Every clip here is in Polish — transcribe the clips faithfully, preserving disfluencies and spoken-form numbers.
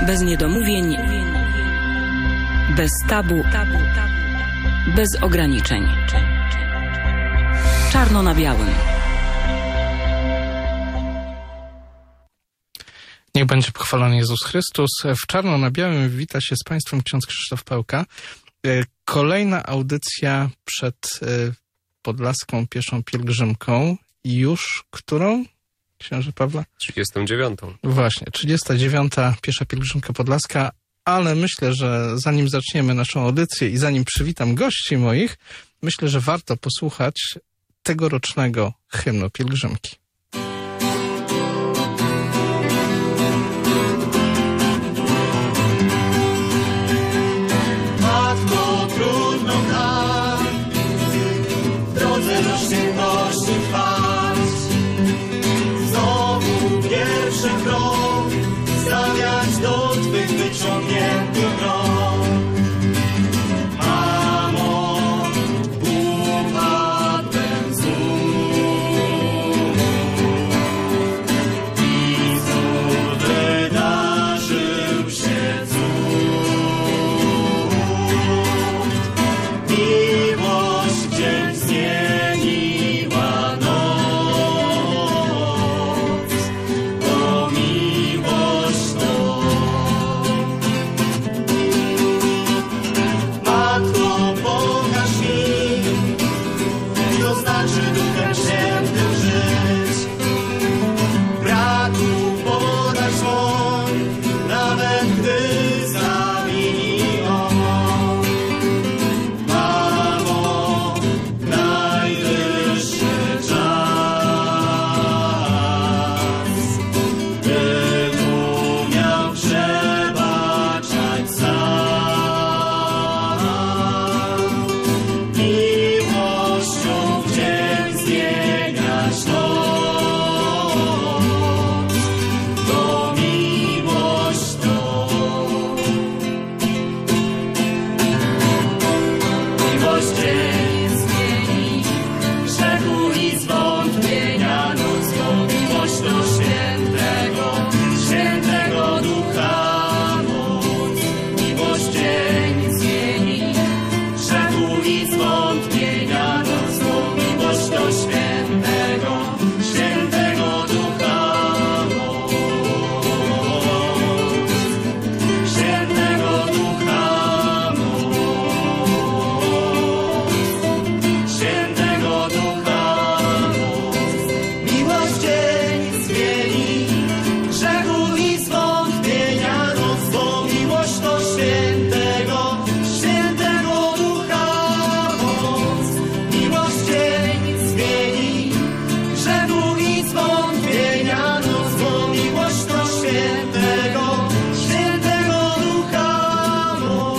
Bez niedomówień, bez tabu, bez ograniczeń. Czarno na białym. Niech będzie pochwalony Jezus Chrystus. W Czarno na białym wita się z Państwem ksiądz Krzysztof Pełka. Kolejna audycja przed podlaską pieszą pielgrzymką. Już którą, księże Pawle? trzydziestą dziewiątą. Właśnie, trzydziesta dziewiąta piesza pielgrzymka podlaska, ale myślę, że zanim zaczniemy naszą audycję i zanim przywitam gości moich, myślę, że warto posłuchać tegorocznego hymnu pielgrzymki. Matko, trudno tak w drodze do świętości trwać. Znowu pierwszy krok stawiać do Twych wyciągniętych rąk. Mamo, upadłem znów i znów wydarzył się cud. Miłość dzień zmieniła noc, to miłość to. Matko, pokaż mi, to znaczy Duchem Świętym żyć. Braku podać dłoń, nawet gdy zamieni on. Mamo, najwyższy czas, by umiał przebaczać sam. Miłością w dzień zmieniać noc, to miłość to. Miłość dzień zmieni, grzechu i zwątpienia noc, to miłość do świętego, świętego Ducha moc. Miłość dzień zmieni, grzechu i zwątpienia noc, to miłość do świętego, świętego Ducha moc. Świętego Ducha moc. Świętego Ducha moc. Miłość dzień zmieni, grzechu i zwątpienia noc, bo miłość to świętego, świętego Ducha moc. Miłość dzień zmieni, grzechu i zwątpienia noc, bo miłość to świętego, świętego Ducha moc.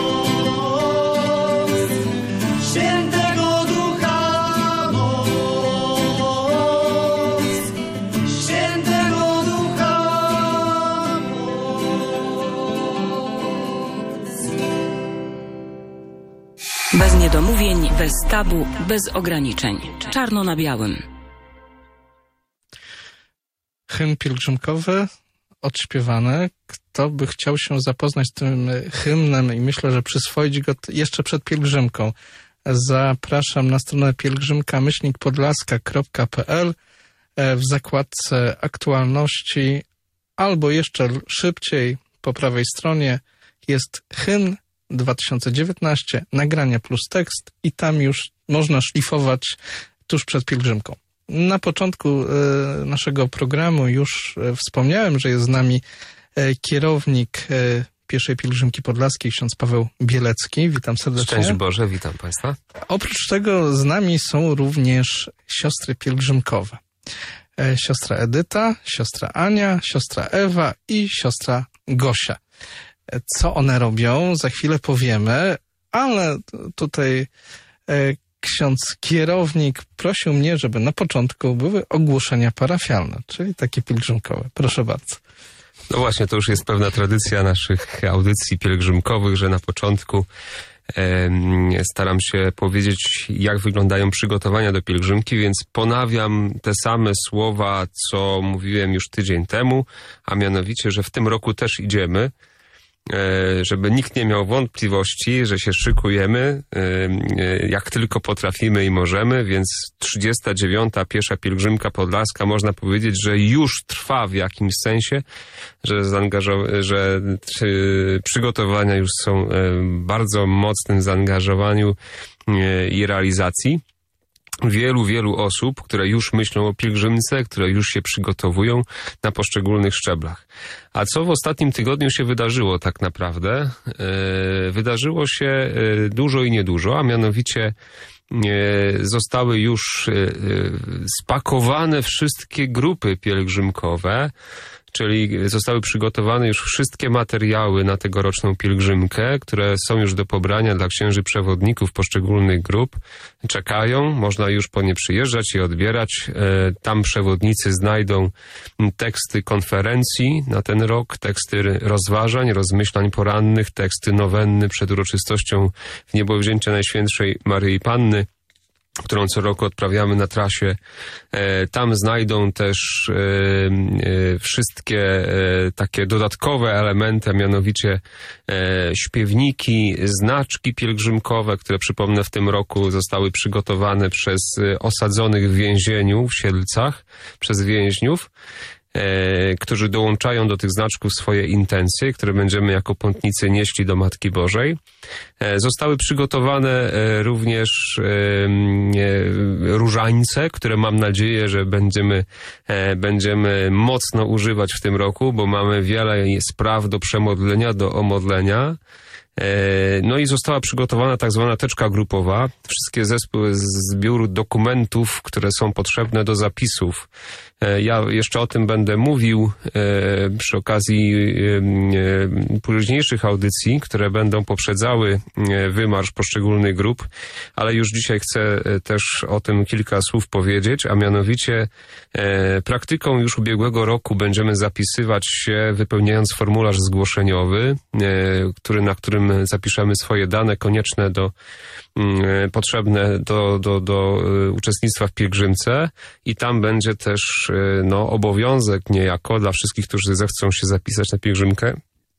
Świętego Ducha moc. Świętego Ducha moc. Bez niedomówień, bez tabu, bez ograniczeń. Czarno na białym. Hymn pielgrzymkowy odśpiewany. Kto by chciał się zapoznać z tym hymnem i myślę, że przyswoić go t- jeszcze przed pielgrzymką, zapraszam na stronę pielgrzymka myślnik podlaska kropka p l. E, w zakładce aktualności albo jeszcze l- szybciej po prawej stronie jest hymn dwa tysiące dziewiętnaście, nagrania plus tekst i tam już można szlifować tuż przed pielgrzymką. Na początku e, naszego programu już e, wspomniałem, że jest z nami e, kierownik e, pieszej pielgrzymki podlaskiej, ksiądz Paweł Bielecki. Witam serdecznie. Szczęść Boże, witam Państwa. Oprócz tego z nami są również siostry pielgrzymkowe. E, siostra Edyta, siostra Ania, siostra Ewa i siostra Gosia. E, co one robią, za chwilę powiemy, ale t- tutaj e, ksiądz kierownik prosił mnie, żeby na początku były ogłoszenia parafialne, czyli takie pielgrzymkowe. Proszę bardzo. No właśnie, to już jest pewna tradycja naszych audycji pielgrzymkowych, że na początku Staram się powiedzieć, jak wyglądają przygotowania do pielgrzymki, więc ponawiam te same słowa, co mówiłem już tydzień temu, a mianowicie, że w tym roku też idziemy, żeby nikt nie miał wątpliwości, że się szykujemy, jak tylko potrafimy i możemy, więc trzydziesta dziewiąta piesza pielgrzymka podlaska, można powiedzieć, że już trwa w jakimś sensie, że, zaangażow- że przygotowania już są w bardzo mocnym zaangażowaniu i realizacji. Wielu, wielu osób, które już myślą o pielgrzymce, które już się przygotowują na poszczególnych szczeblach. A co w ostatnim tygodniu się wydarzyło tak naprawdę? Yy, wydarzyło się yy, dużo i niedużo, a mianowicie yy, zostały już yy, spakowane wszystkie grupy pielgrzymkowe, czyli zostały przygotowane już wszystkie materiały na tegoroczną pielgrzymkę, które są już do pobrania dla księży przewodników poszczególnych grup. Czekają, można już po nie przyjeżdżać i odbierać. Tam przewodnicy znajdą teksty konferencji na ten rok, teksty rozważań, rozmyślań porannych, teksty nowenny przed uroczystością w niebowzięcia Najświętszej Maryi Panny, którą co roku odprawiamy na trasie. Tam znajdą też wszystkie takie dodatkowe elementy, a mianowicie śpiewniki, znaczki pielgrzymkowe, które przypomnę w tym roku zostały przygotowane przez osadzonych w więzieniu w Siedlcach, przez więźniów, którzy dołączają do tych znaczków swoje intencje, które będziemy jako pątnicy nieśli do Matki Bożej. Zostały przygotowane również różańce, które mam nadzieję, że będziemy, będziemy mocno używać w tym roku, bo mamy wiele spraw do przemodlenia, do omodlenia. No i została przygotowana tak zwana teczka grupowa. Wszystkie zespoły, zbiór dokumentów, które są potrzebne do zapisów. Ja jeszcze o tym będę mówił przy okazji późniejszych audycji, które będą poprzedzały wymarsz poszczególnych grup, ale już dzisiaj chcę też o tym kilka słów powiedzieć, a mianowicie praktyką już ubiegłego roku będziemy zapisywać się, wypełniając formularz zgłoszeniowy, który, na którym zapiszemy swoje dane konieczne do potrzebne do, do, do uczestnictwa w pielgrzymce i tam będzie też no, obowiązek niejako dla wszystkich, którzy zechcą się zapisać na pielgrzymkę,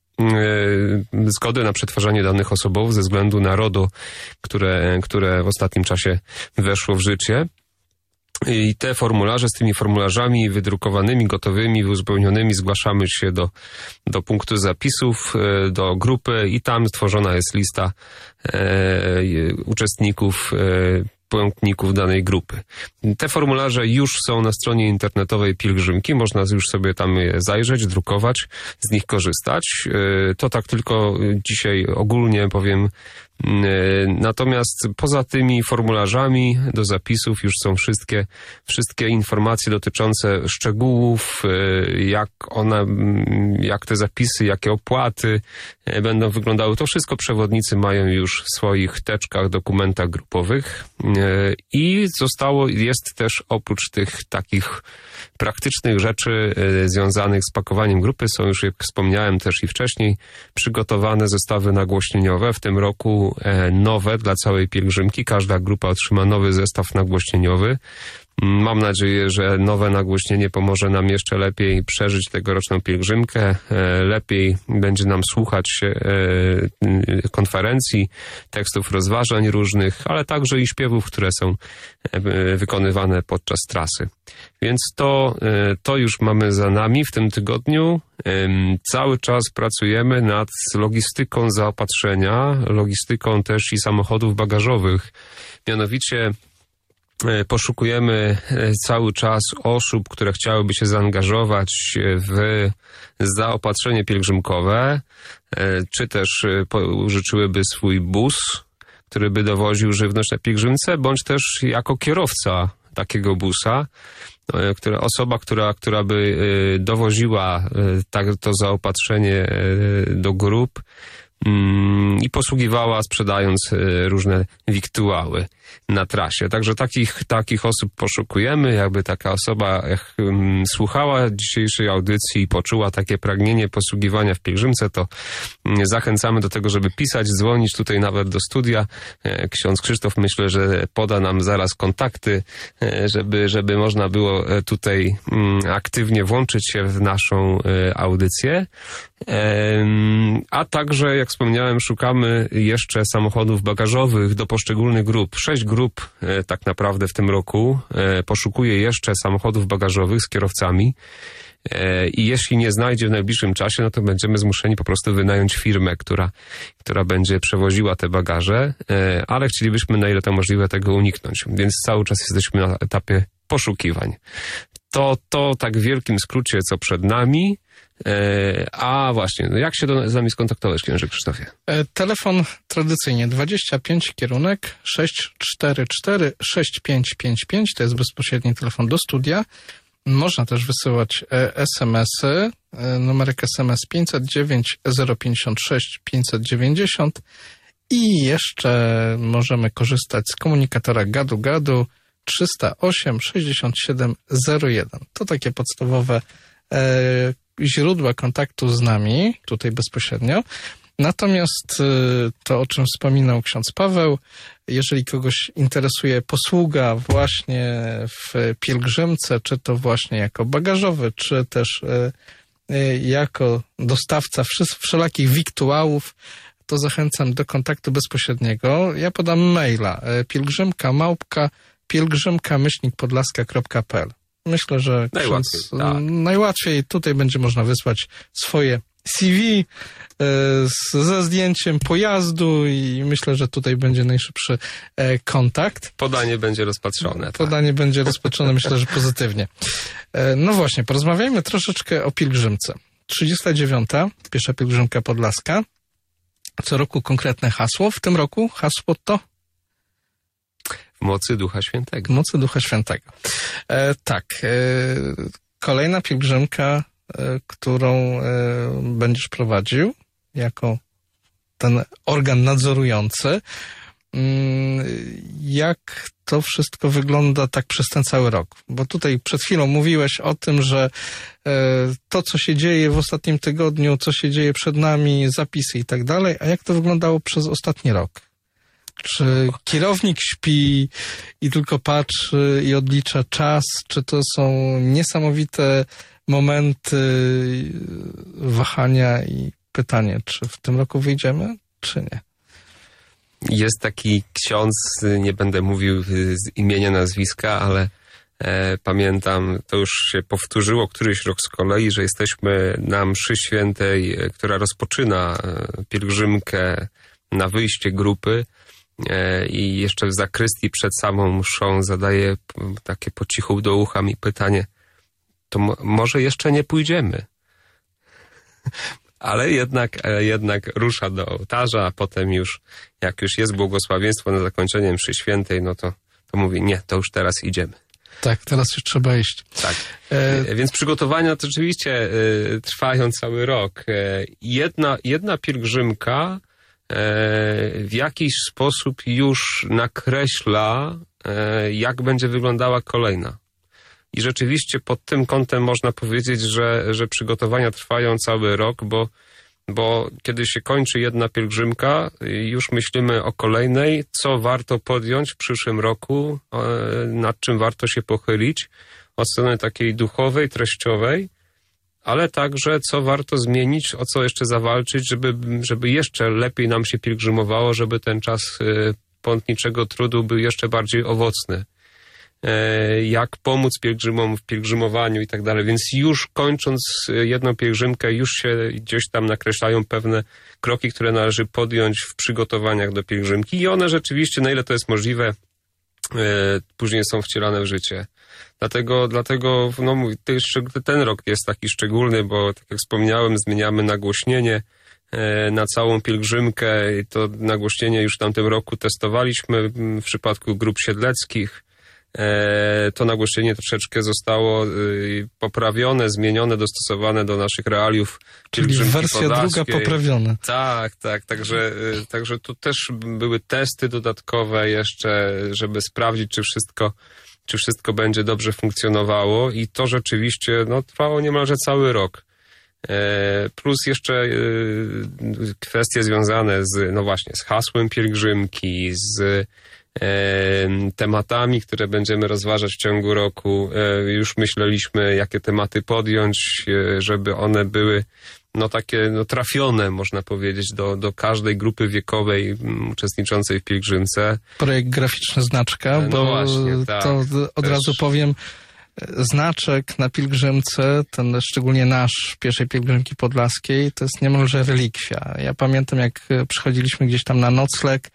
zgody na przetwarzanie danych osobowych ze względu na RODO, które, które w ostatnim czasie weszło w życie. I te formularze, z tymi formularzami wydrukowanymi, gotowymi, uzupełnionymi zgłaszamy się do, do punktu zapisów, do grupy i tam stworzona jest lista e, uczestników, e, płatników danej grupy. Te formularze już są na stronie internetowej pielgrzymki, można już sobie tam zajrzeć, drukować, z nich korzystać. E, to tak tylko dzisiaj ogólnie powiem. Natomiast poza tymi formularzami do zapisów już są wszystkie, wszystkie informacje dotyczące szczegółów, jak one, jak te zapisy, jakie opłaty będą wyglądały. To wszystko przewodnicy mają już w swoich teczkach, dokumentach grupowych i zostało, jest też oprócz tych takich praktycznych rzeczy związanych z pakowaniem grupy, są już, jak wspomniałem też i wcześniej, przygotowane zestawy nagłośnieniowe. W tym roku nowe dla całej pielgrzymki. Każda grupa otrzyma nowy zestaw nagłośnieniowy. Mam nadzieję, że nowe nagłośnienie pomoże nam jeszcze lepiej przeżyć tegoroczną pielgrzymkę. Lepiej będzie nam słuchać konferencji, tekstów rozważań różnych, ale także i śpiewów, które są wykonywane podczas trasy. Więc to, to już mamy za nami w tym tygodniu. Cały czas pracujemy nad logistyką zaopatrzenia, logistyką też i samochodów bagażowych. Mianowicie poszukujemy cały czas osób, które chciałyby się zaangażować w zaopatrzenie pielgrzymkowe, czy też użyczyłyby swój bus, który by dowoził żywność na pielgrzymce, bądź też jako kierowca takiego busa, która, osoba, która, która by dowoziła tak, to zaopatrzenie do grup, i posługiwała, sprzedając różne wiktuały na trasie. Także takich, takich osób poszukujemy. Jakby taka osoba słuchała dzisiejszej audycji i poczuła takie pragnienie posługiwania w pielgrzymce, to zachęcamy do tego, żeby pisać, dzwonić tutaj nawet do studia. Ksiądz Krzysztof, myślę, że poda nam zaraz kontakty, żeby, żeby można było tutaj aktywnie włączyć się w naszą audycję. A także, jak wspomniałem, szukamy jeszcze samochodów bagażowych do poszczególnych grup. Sześć grup tak naprawdę w tym roku poszukuje jeszcze samochodów bagażowych z kierowcami. I jeśli nie znajdzie w najbliższym czasie, no to będziemy zmuszeni po prostu wynająć firmę, która, która będzie przewoziła te bagaże, ale chcielibyśmy na ile to możliwe tego uniknąć, więc cały czas jesteśmy na etapie poszukiwań. To, to tak w wielkim skrócie, co przed nami. A właśnie, no jak się do, z nami skontaktować, księże Krzysztofie? Telefon tradycyjnie dwadzieścia pięć kierunek sześć cztery cztery sześć pięć pięć pięć, to jest bezpośredni telefon do studia. Można też wysyłać es em esy, numerek es em es pięć zero dziewięć zero pięćdziesiąt sześć pięćset dziewięćdziesiąt i jeszcze możemy korzystać z komunikatora gadu gadu trzysta osiem sześćdziesiąt siedem zero jeden. To takie podstawowe e, źródła kontaktu z nami, tutaj bezpośrednio. Natomiast to, o czym wspominał ksiądz Paweł, jeżeli kogoś interesuje posługa właśnie w pielgrzymce, czy to właśnie jako bagażowy, czy też jako dostawca wszelakich wiktuałów, to zachęcam do kontaktu bezpośredniego. Ja podam maila pielgrzymka małpka pielgrzymka myślnik podlaska kropka pe el. Myślę, że najłatwiej, ksiądz, tak. najłatwiej tutaj będzie można wysłać swoje C V ze zdjęciem pojazdu i myślę, że tutaj będzie najszybszy kontakt. Podanie będzie rozpatrzone. Podanie tak. będzie rozpatrzone, myślę, że pozytywnie. No właśnie, porozmawiajmy troszeczkę o pielgrzymce. trzydziesta dziewiąta, pierwsza pielgrzymka podlaska. Co roku konkretne hasło. W tym roku hasło to? W mocy Ducha Świętego. W mocy Ducha Świętego. E, tak. E, kolejna pielgrzymka, e, którą e, będziesz prowadził jako ten organ nadzorujący. Mm, jak to wszystko wygląda tak przez ten cały rok? Bo tutaj przed chwilą mówiłeś o tym, że e, to, co się dzieje w ostatnim tygodniu, co się dzieje przed nami, zapisy i tak dalej, a jak to wyglądało przez ostatni rok? Czy kierownik śpi i tylko patrzy i odlicza czas? Czy to są niesamowite momenty wahania i pytanie, czy w tym roku wyjdziemy, czy nie? Jest taki ksiądz, nie będę mówił z imienia, nazwiska, ale e, pamiętam, to już się powtórzyło któryś rok z kolei, że jesteśmy na mszy świętej, która rozpoczyna pielgrzymkę na wyjście grupy, i jeszcze w zakrystii przed samą mszą zadaje takie po cichu do ucha mi pytanie, to mo- może jeszcze nie pójdziemy. Ale jednak, jednak rusza do ołtarza, a potem już, jak już jest błogosławieństwo na zakończenie mszy świętej, no to, to mówi, nie, to już teraz idziemy. Tak, teraz już trzeba iść. Tak, e... więc przygotowania to oczywiście e, trwają cały rok. E, jedna, jedna pielgrzymka w jakiś sposób już nakreśla, jak będzie wyglądała kolejna. I rzeczywiście pod tym kątem można powiedzieć, że, że przygotowania trwają cały rok, bo, bo kiedy się kończy jedna pielgrzymka, już myślimy o kolejnej, co warto podjąć w przyszłym roku, nad czym warto się pochylić, od strony takiej duchowej, treściowej, ale także co warto zmienić, o co jeszcze zawalczyć, żeby, żeby jeszcze lepiej nam się pielgrzymowało, żeby ten czas pątniczego trudu był jeszcze bardziej owocny. Jak pomóc pielgrzymom w pielgrzymowaniu i tak dalej. Więc już kończąc jedną pielgrzymkę, już się gdzieś tam nakreślają pewne kroki, które należy podjąć w przygotowaniach do pielgrzymki i one rzeczywiście, na ile to jest możliwe, później są wcielane w życie. Dlatego, dlatego no, ten rok jest taki szczególny, bo tak jak wspomniałem, zmieniamy nagłośnienie na całą pielgrzymkę i to nagłośnienie już w tamtym roku testowaliśmy w przypadku grup siedleckich. e, to nagłośnienie troszeczkę zostało e, poprawione, zmienione, dostosowane do naszych realiów. Czyli wersja druga poprawiona. Tak, tak, także, e, także tu też były testy dodatkowe jeszcze, żeby sprawdzić, czy wszystko, czy wszystko będzie dobrze funkcjonowało i to rzeczywiście no, trwało niemalże cały rok. Plus jeszcze kwestie związane z, no właśnie, z hasłem pielgrzymki, z tematami, które będziemy rozważać w ciągu roku. Już myśleliśmy, jakie tematy podjąć, żeby one były no takie no, trafione, można powiedzieć, do, do każdej grupy wiekowej uczestniczącej w pielgrzymce. Projekt graficzny Znaczka, no bo właśnie, tak, to od też. razu powiem, znaczek na pielgrzymce, ten szczególnie nasz, pierwszej pielgrzymki podlaskiej, to jest niemalże relikwia. Ja pamiętam, jak przychodziliśmy gdzieś tam na nocleg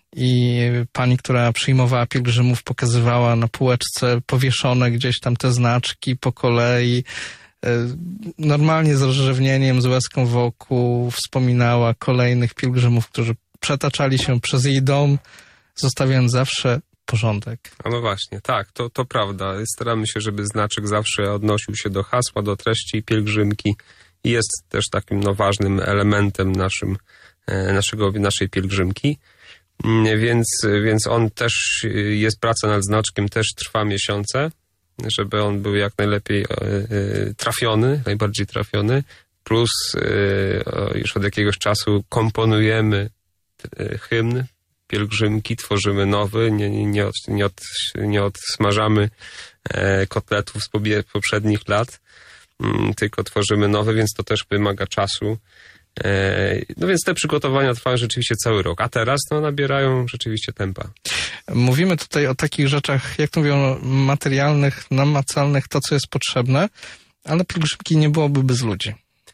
i pani, która przyjmowała pielgrzymów, pokazywała na półeczce powieszone gdzieś tam te znaczki po kolei. Normalnie z rozrzewnieniem, z łezką wokół wspominała kolejnych pielgrzymów, którzy przetaczali się przez jej dom, zostawiając zawsze porządek. A no właśnie, tak, to, to prawda. Staramy się, żeby znaczek zawsze odnosił się do hasła, do treści pielgrzymki i jest też takim no, ważnym elementem naszym, naszego, naszej pielgrzymki. Więc, więc on też, jest praca nad znaczkiem, też trwa miesiące, żeby on był jak najlepiej trafiony, najbardziej trafiony. Plus już od jakiegoś czasu komponujemy hymn pielgrzymki, tworzymy nowy, nie, nie, nie, od, nie, od, nie odsmażamy e, kotletów z pobie, poprzednich lat, m, tylko tworzymy nowe, więc to też wymaga czasu. E, no więc te przygotowania trwają rzeczywiście cały rok, a teraz no, nabierają rzeczywiście tempa. Mówimy tutaj o takich rzeczach, jak to mówią, materialnych, namacalnych, to co jest potrzebne, ale pielgrzymki nie byłoby bez ludzi.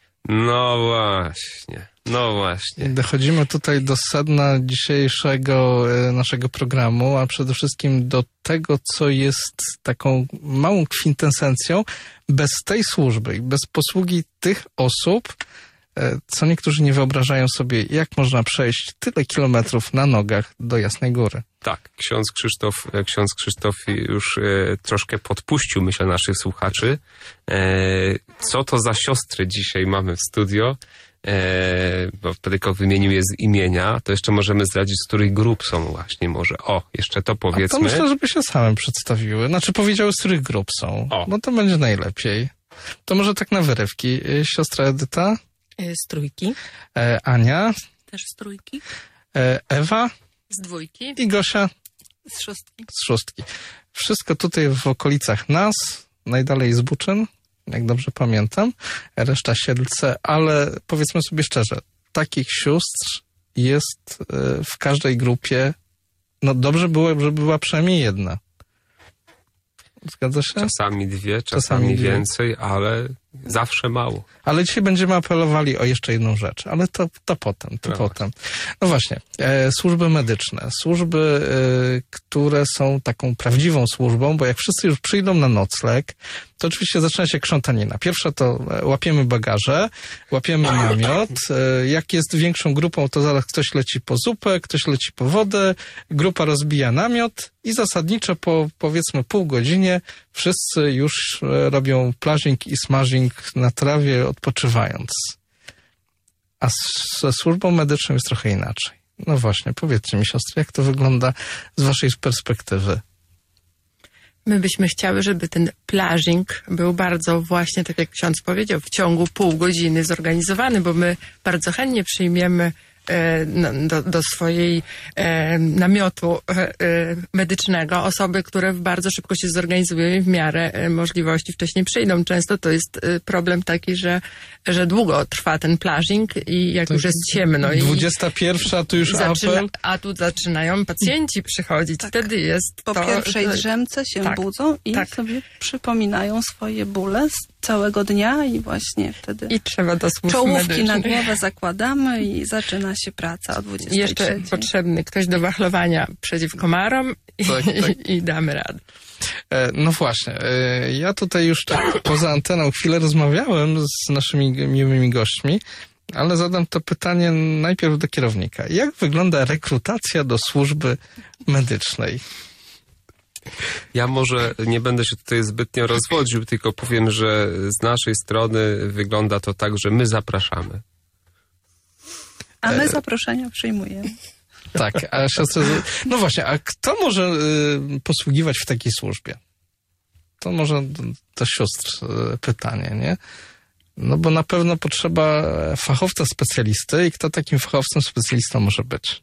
No właśnie, no właśnie. Dochodzimy tutaj do sedna dzisiejszego naszego programu, a przede wszystkim do tego, co jest taką małą kwintesencją. Bez tej służby i bez posługi tych osób, co niektórzy nie wyobrażają sobie, jak można przejść tyle kilometrów na nogach do Jasnej Góry. Tak, ksiądz Krzysztof, ksiądz Krzysztof już e, troszkę podpuścił, myślę, naszych słuchaczy. E, co to za siostry dzisiaj mamy w studio? E, bo tylko wymienił je z imienia, to jeszcze możemy zdradzić, z których grup są właśnie może. O, jeszcze to powiedzmy. A to myślę, żeby się same przedstawiły. Znaczy powiedziały, z których grup są, o. Bo to będzie najlepiej. To może tak na wyrywki. Siostra Edyta? Z trójki. E, Ania? Też z trójki. E, Ewa? Z dwójki. I Gosia? Z szóstki. Z szóstki. Wszystko tutaj w okolicach nas, najdalej z Buczyn, jak dobrze pamiętam, reszta Siedlce, ale powiedzmy sobie szczerze, takich sióstr jest w każdej grupie, no dobrze było, żeby była przynajmniej jedna. Zgadza się? Czasami dwie, czasami, Czasami dwie. więcej, ale zawsze mało. Ale dzisiaj będziemy apelowali o jeszcze jedną rzecz, ale to, to potem, to no potem. Właśnie. No właśnie, e, służby medyczne, służby, e, które są taką prawdziwą służbą, bo jak wszyscy już przyjdą na nocleg, to oczywiście zaczyna się krzątanina. Pierwsza to łapiemy bagaże, łapiemy namiot. E, jak jest większą grupą, to zaraz ktoś leci po zupę, ktoś leci po wodę, grupa rozbija namiot i zasadniczo po powiedzmy pół godzinie wszyscy już robią plażing i smażing na trawie, odpoczywając. A ze służbą medyczną jest trochę inaczej. No właśnie, powiedzcie mi, siostry, jak to wygląda z waszej perspektywy? My byśmy chciały, żeby ten plażing był bardzo właśnie, tak jak ksiądz powiedział, w ciągu pół godziny zorganizowany, bo my bardzo chętnie przyjmiemy Do, do swojej e, namiotu e, medycznego osoby, które bardzo szybko się zorganizują i w miarę e, możliwości wcześniej przyjdą. Często to jest e, problem taki, że, że długo trwa ten plażing i jak to już jest ciemno. dwudziesta pierwsza to już zaczyna, apel. A tu zaczynają pacjenci przychodzić. Tak. Wtedy jest Po to, pierwszej drzemce się tak, budzą i tak. sobie przypominają swoje bóle z całego dnia i właśnie wtedy I trzeba do służb czołówki medycznych. na głowę zakładamy i zaczyna się praca o dwudziestej Jeszcze trzeciej. potrzebny ktoś do wachlowania przeciw komarom i, Tak, tak. i, i damy radę. No właśnie, ja tutaj już tak poza anteną chwilę rozmawiałem z naszymi miłymi gośćmi, ale zadam to pytanie najpierw do kierownika. Jak wygląda rekrutacja do służby medycznej? Ja może nie będę się tutaj zbytnio rozwodził, tylko powiem, że z naszej strony wygląda to tak, że my zapraszamy. A my zaproszenia przyjmujemy. Tak, a siostry... No właśnie, a kto może y, posługiwać w takiej służbie? To może do, do sióstr y, pytanie, nie? No bo na pewno potrzeba fachowca specjalisty i kto takim fachowcem specjalistą może być?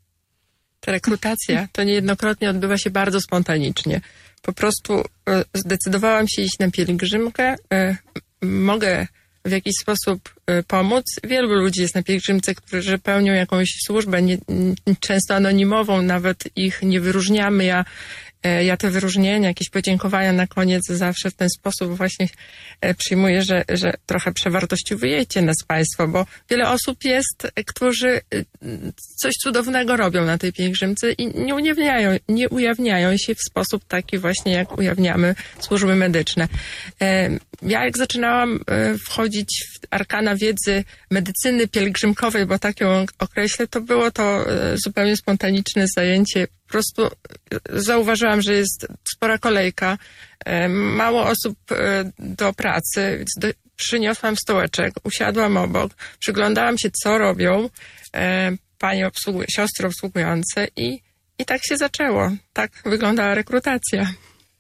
Ta rekrutacja to niejednokrotnie odbywa się bardzo spontanicznie. Po prostu e, zdecydowałam się iść na pielgrzymkę. E, mogę w jakiś sposób e, pomóc. Wielu ludzi jest na pielgrzymce, którzy pełnią jakąś służbę, nie, nie, często anonimową, nawet ich nie wyróżniamy. Ja, e, ja te wyróżnienia, jakieś podziękowania na koniec zawsze w ten sposób właśnie e, przyjmuję, że, że trochę przewartościowujecie nas Państwo, bo wiele osób jest, którzy e, coś cudownego robią na tej pielgrzymce i nie ujawniają, nie ujawniają się w sposób taki właśnie, jak ujawniamy służby medyczne. E, ja jak zaczynałam e, wchodzić w arkana wiedzy medycyny pielgrzymkowej, bo tak ją określę, to było to e, zupełnie spontaniczne zajęcie. Po prostu e, zauważyłam, że jest spora kolejka, e, mało osób e, do pracy, więc do, przyniosłam stołeczek, usiadłam obok, przyglądałam się, co robią e, panie obsługu- siostry obsługujące i, i tak się zaczęło. Tak wyglądała rekrutacja.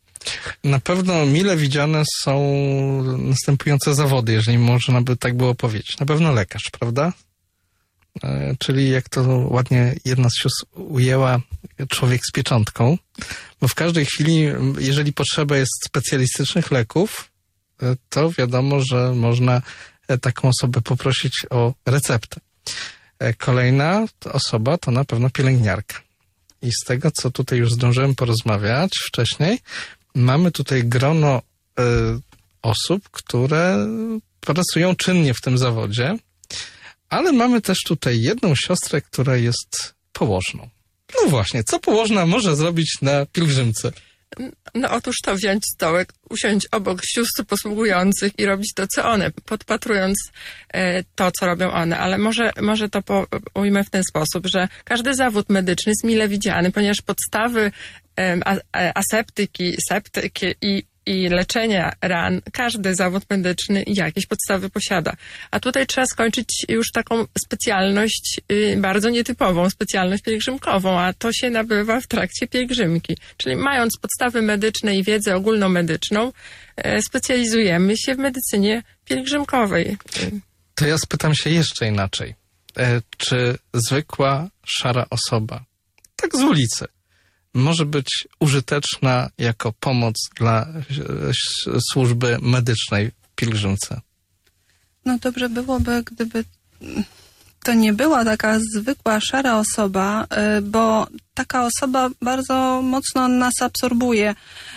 Na pewno mile widziane są następujące zawody, jeżeli można by tak było powiedzieć. Na pewno lekarz, prawda? E, czyli jak to ładnie jedna z sióstr ujęła, człowiek z pieczątką, bo w każdej chwili, jeżeli potrzeba jest specjalistycznych leków, e, to wiadomo, że można e, taką osobę poprosić o receptę. E, kolejna osoba to na pewno pielęgniarka. I z tego, co tutaj już zdążyłem porozmawiać wcześniej, mamy tutaj grono y, osób, które pracują czynnie w tym zawodzie, ale mamy też tutaj jedną siostrę, która jest położną. No właśnie, co położna może zrobić na pielgrzymce? No otóż to wziąć stołek, usiąść obok sióstr posługujących i robić to, co one, podpatrując e, to, co robią one. Ale może, może to po, ujmę w ten sposób, że każdy zawód medyczny jest mile widziany, ponieważ podstawy e, a, aseptyki, septyki i i leczenia ran, każdy zawód medyczny jakieś podstawy posiada. A tutaj trzeba skończyć już taką specjalność y, bardzo nietypową, specjalność pielgrzymkową, a to się nabywa w trakcie pielgrzymki. Czyli mając podstawy medyczne i wiedzę ogólnomedyczną, y, specjalizujemy się w medycynie pielgrzymkowej. To ja spytam się jeszcze inaczej. E, czy zwykła, szara osoba, tak z ulicy, może być użyteczna jako pomoc dla służby medycznej w pielgrzymce? No dobrze byłoby, gdyby to nie była taka zwykła, szara osoba, bo taka osoba bardzo mocno nas absorbuje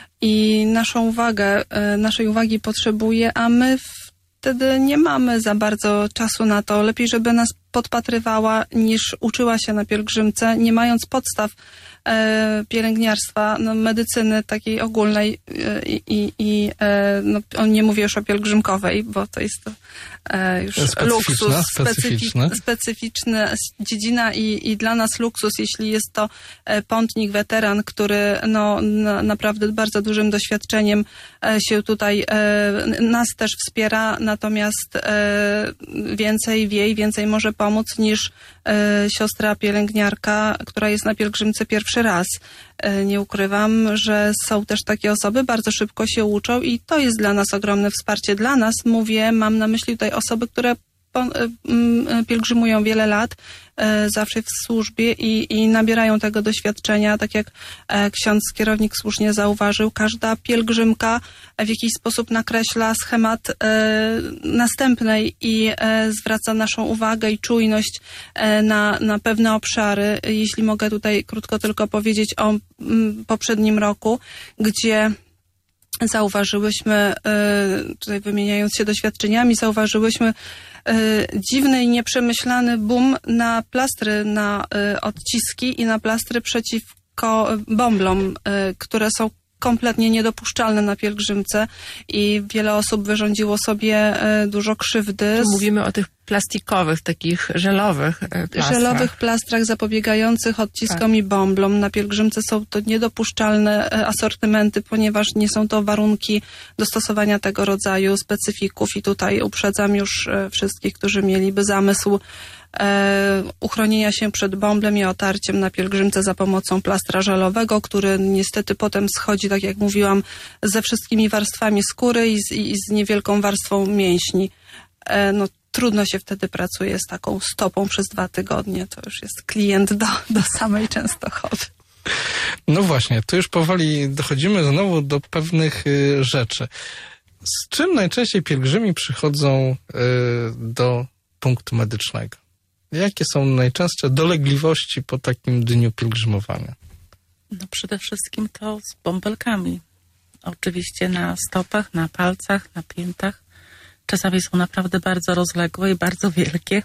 i naszą uwagę, naszej uwagi potrzebuje, a my wtedy nie mamy za bardzo czasu na to. Lepiej, żeby nas podpatrywała, niż uczyła się na pielgrzymce, nie mając podstaw e, pielęgniarstwa, no, medycyny takiej ogólnej e, i, i e, no, on nie mówię już o pielgrzymkowej, bo to jest to e, już luksus, specyficzna. specyficzna dziedzina i, i dla nas luksus, jeśli jest to e, pątnik, weteran, który no, na, naprawdę bardzo dużym doświadczeniem e, się tutaj e, nas też wspiera, natomiast e, więcej wie i więcej może pomóc niż e, siostra pielęgniarka, która jest na pielgrzymce pierwszy raz. E, nie ukrywam, że są też takie osoby, bardzo szybko się uczą i to jest dla nas ogromne wsparcie. Dla nas, mówię, mam na myśli tutaj osoby, które po, e, m, pielgrzymują wiele lat, e, zawsze w służbie i, i nabierają tego doświadczenia. Tak jak e, ksiądz kierownik słusznie zauważył, każda pielgrzymka w jakiś sposób nakreśla schemat e, następnej i e, zwraca naszą uwagę i czujność e, na, na pewne obszary. Jeśli mogę tutaj krótko tylko powiedzieć o m, poprzednim roku, gdzie zauważyłyśmy, tutaj wymieniając się doświadczeniami, zauważyłyśmy dziwny i nieprzemyślany boom na plastry, na odciski i na plastry przeciwko bąblom, które są kompletnie niedopuszczalne na pielgrzymce i wiele osób wyrządziło sobie e, dużo krzywdy. Tu mówimy o tych plastikowych, takich żelowych e, plastrach. Żelowych plastrach zapobiegających odciskom Tak. i bąblom. Na pielgrzymce są to niedopuszczalne e, asortymenty, ponieważ nie są to warunki do stosowania tego rodzaju specyfików i tutaj uprzedzam już e, wszystkich, którzy mieliby zamysł e, uchronienia się przed bąblem i otarciem na pielgrzymce za pomocą plastra żelowego, który niestety potem schodzi, tak jak mówiłam, ze wszystkimi warstwami skóry i z, i z niewielką warstwą mięśni. E, no, trudno się wtedy pracuje z taką stopą przez dwa tygodnie. To już jest klient do, do samej Częstochowy. No właśnie, tu już powoli dochodzimy znowu do pewnych y, rzeczy. Z czym najczęściej pielgrzymi przychodzą y, do punktu medycznego? Jakie są najczęstsze dolegliwości po takim dniu pielgrzymowania? No przede wszystkim to z bąbelkami. Oczywiście na stopach, na palcach, na piętach. Czasami są naprawdę bardzo rozległe i bardzo wielkie.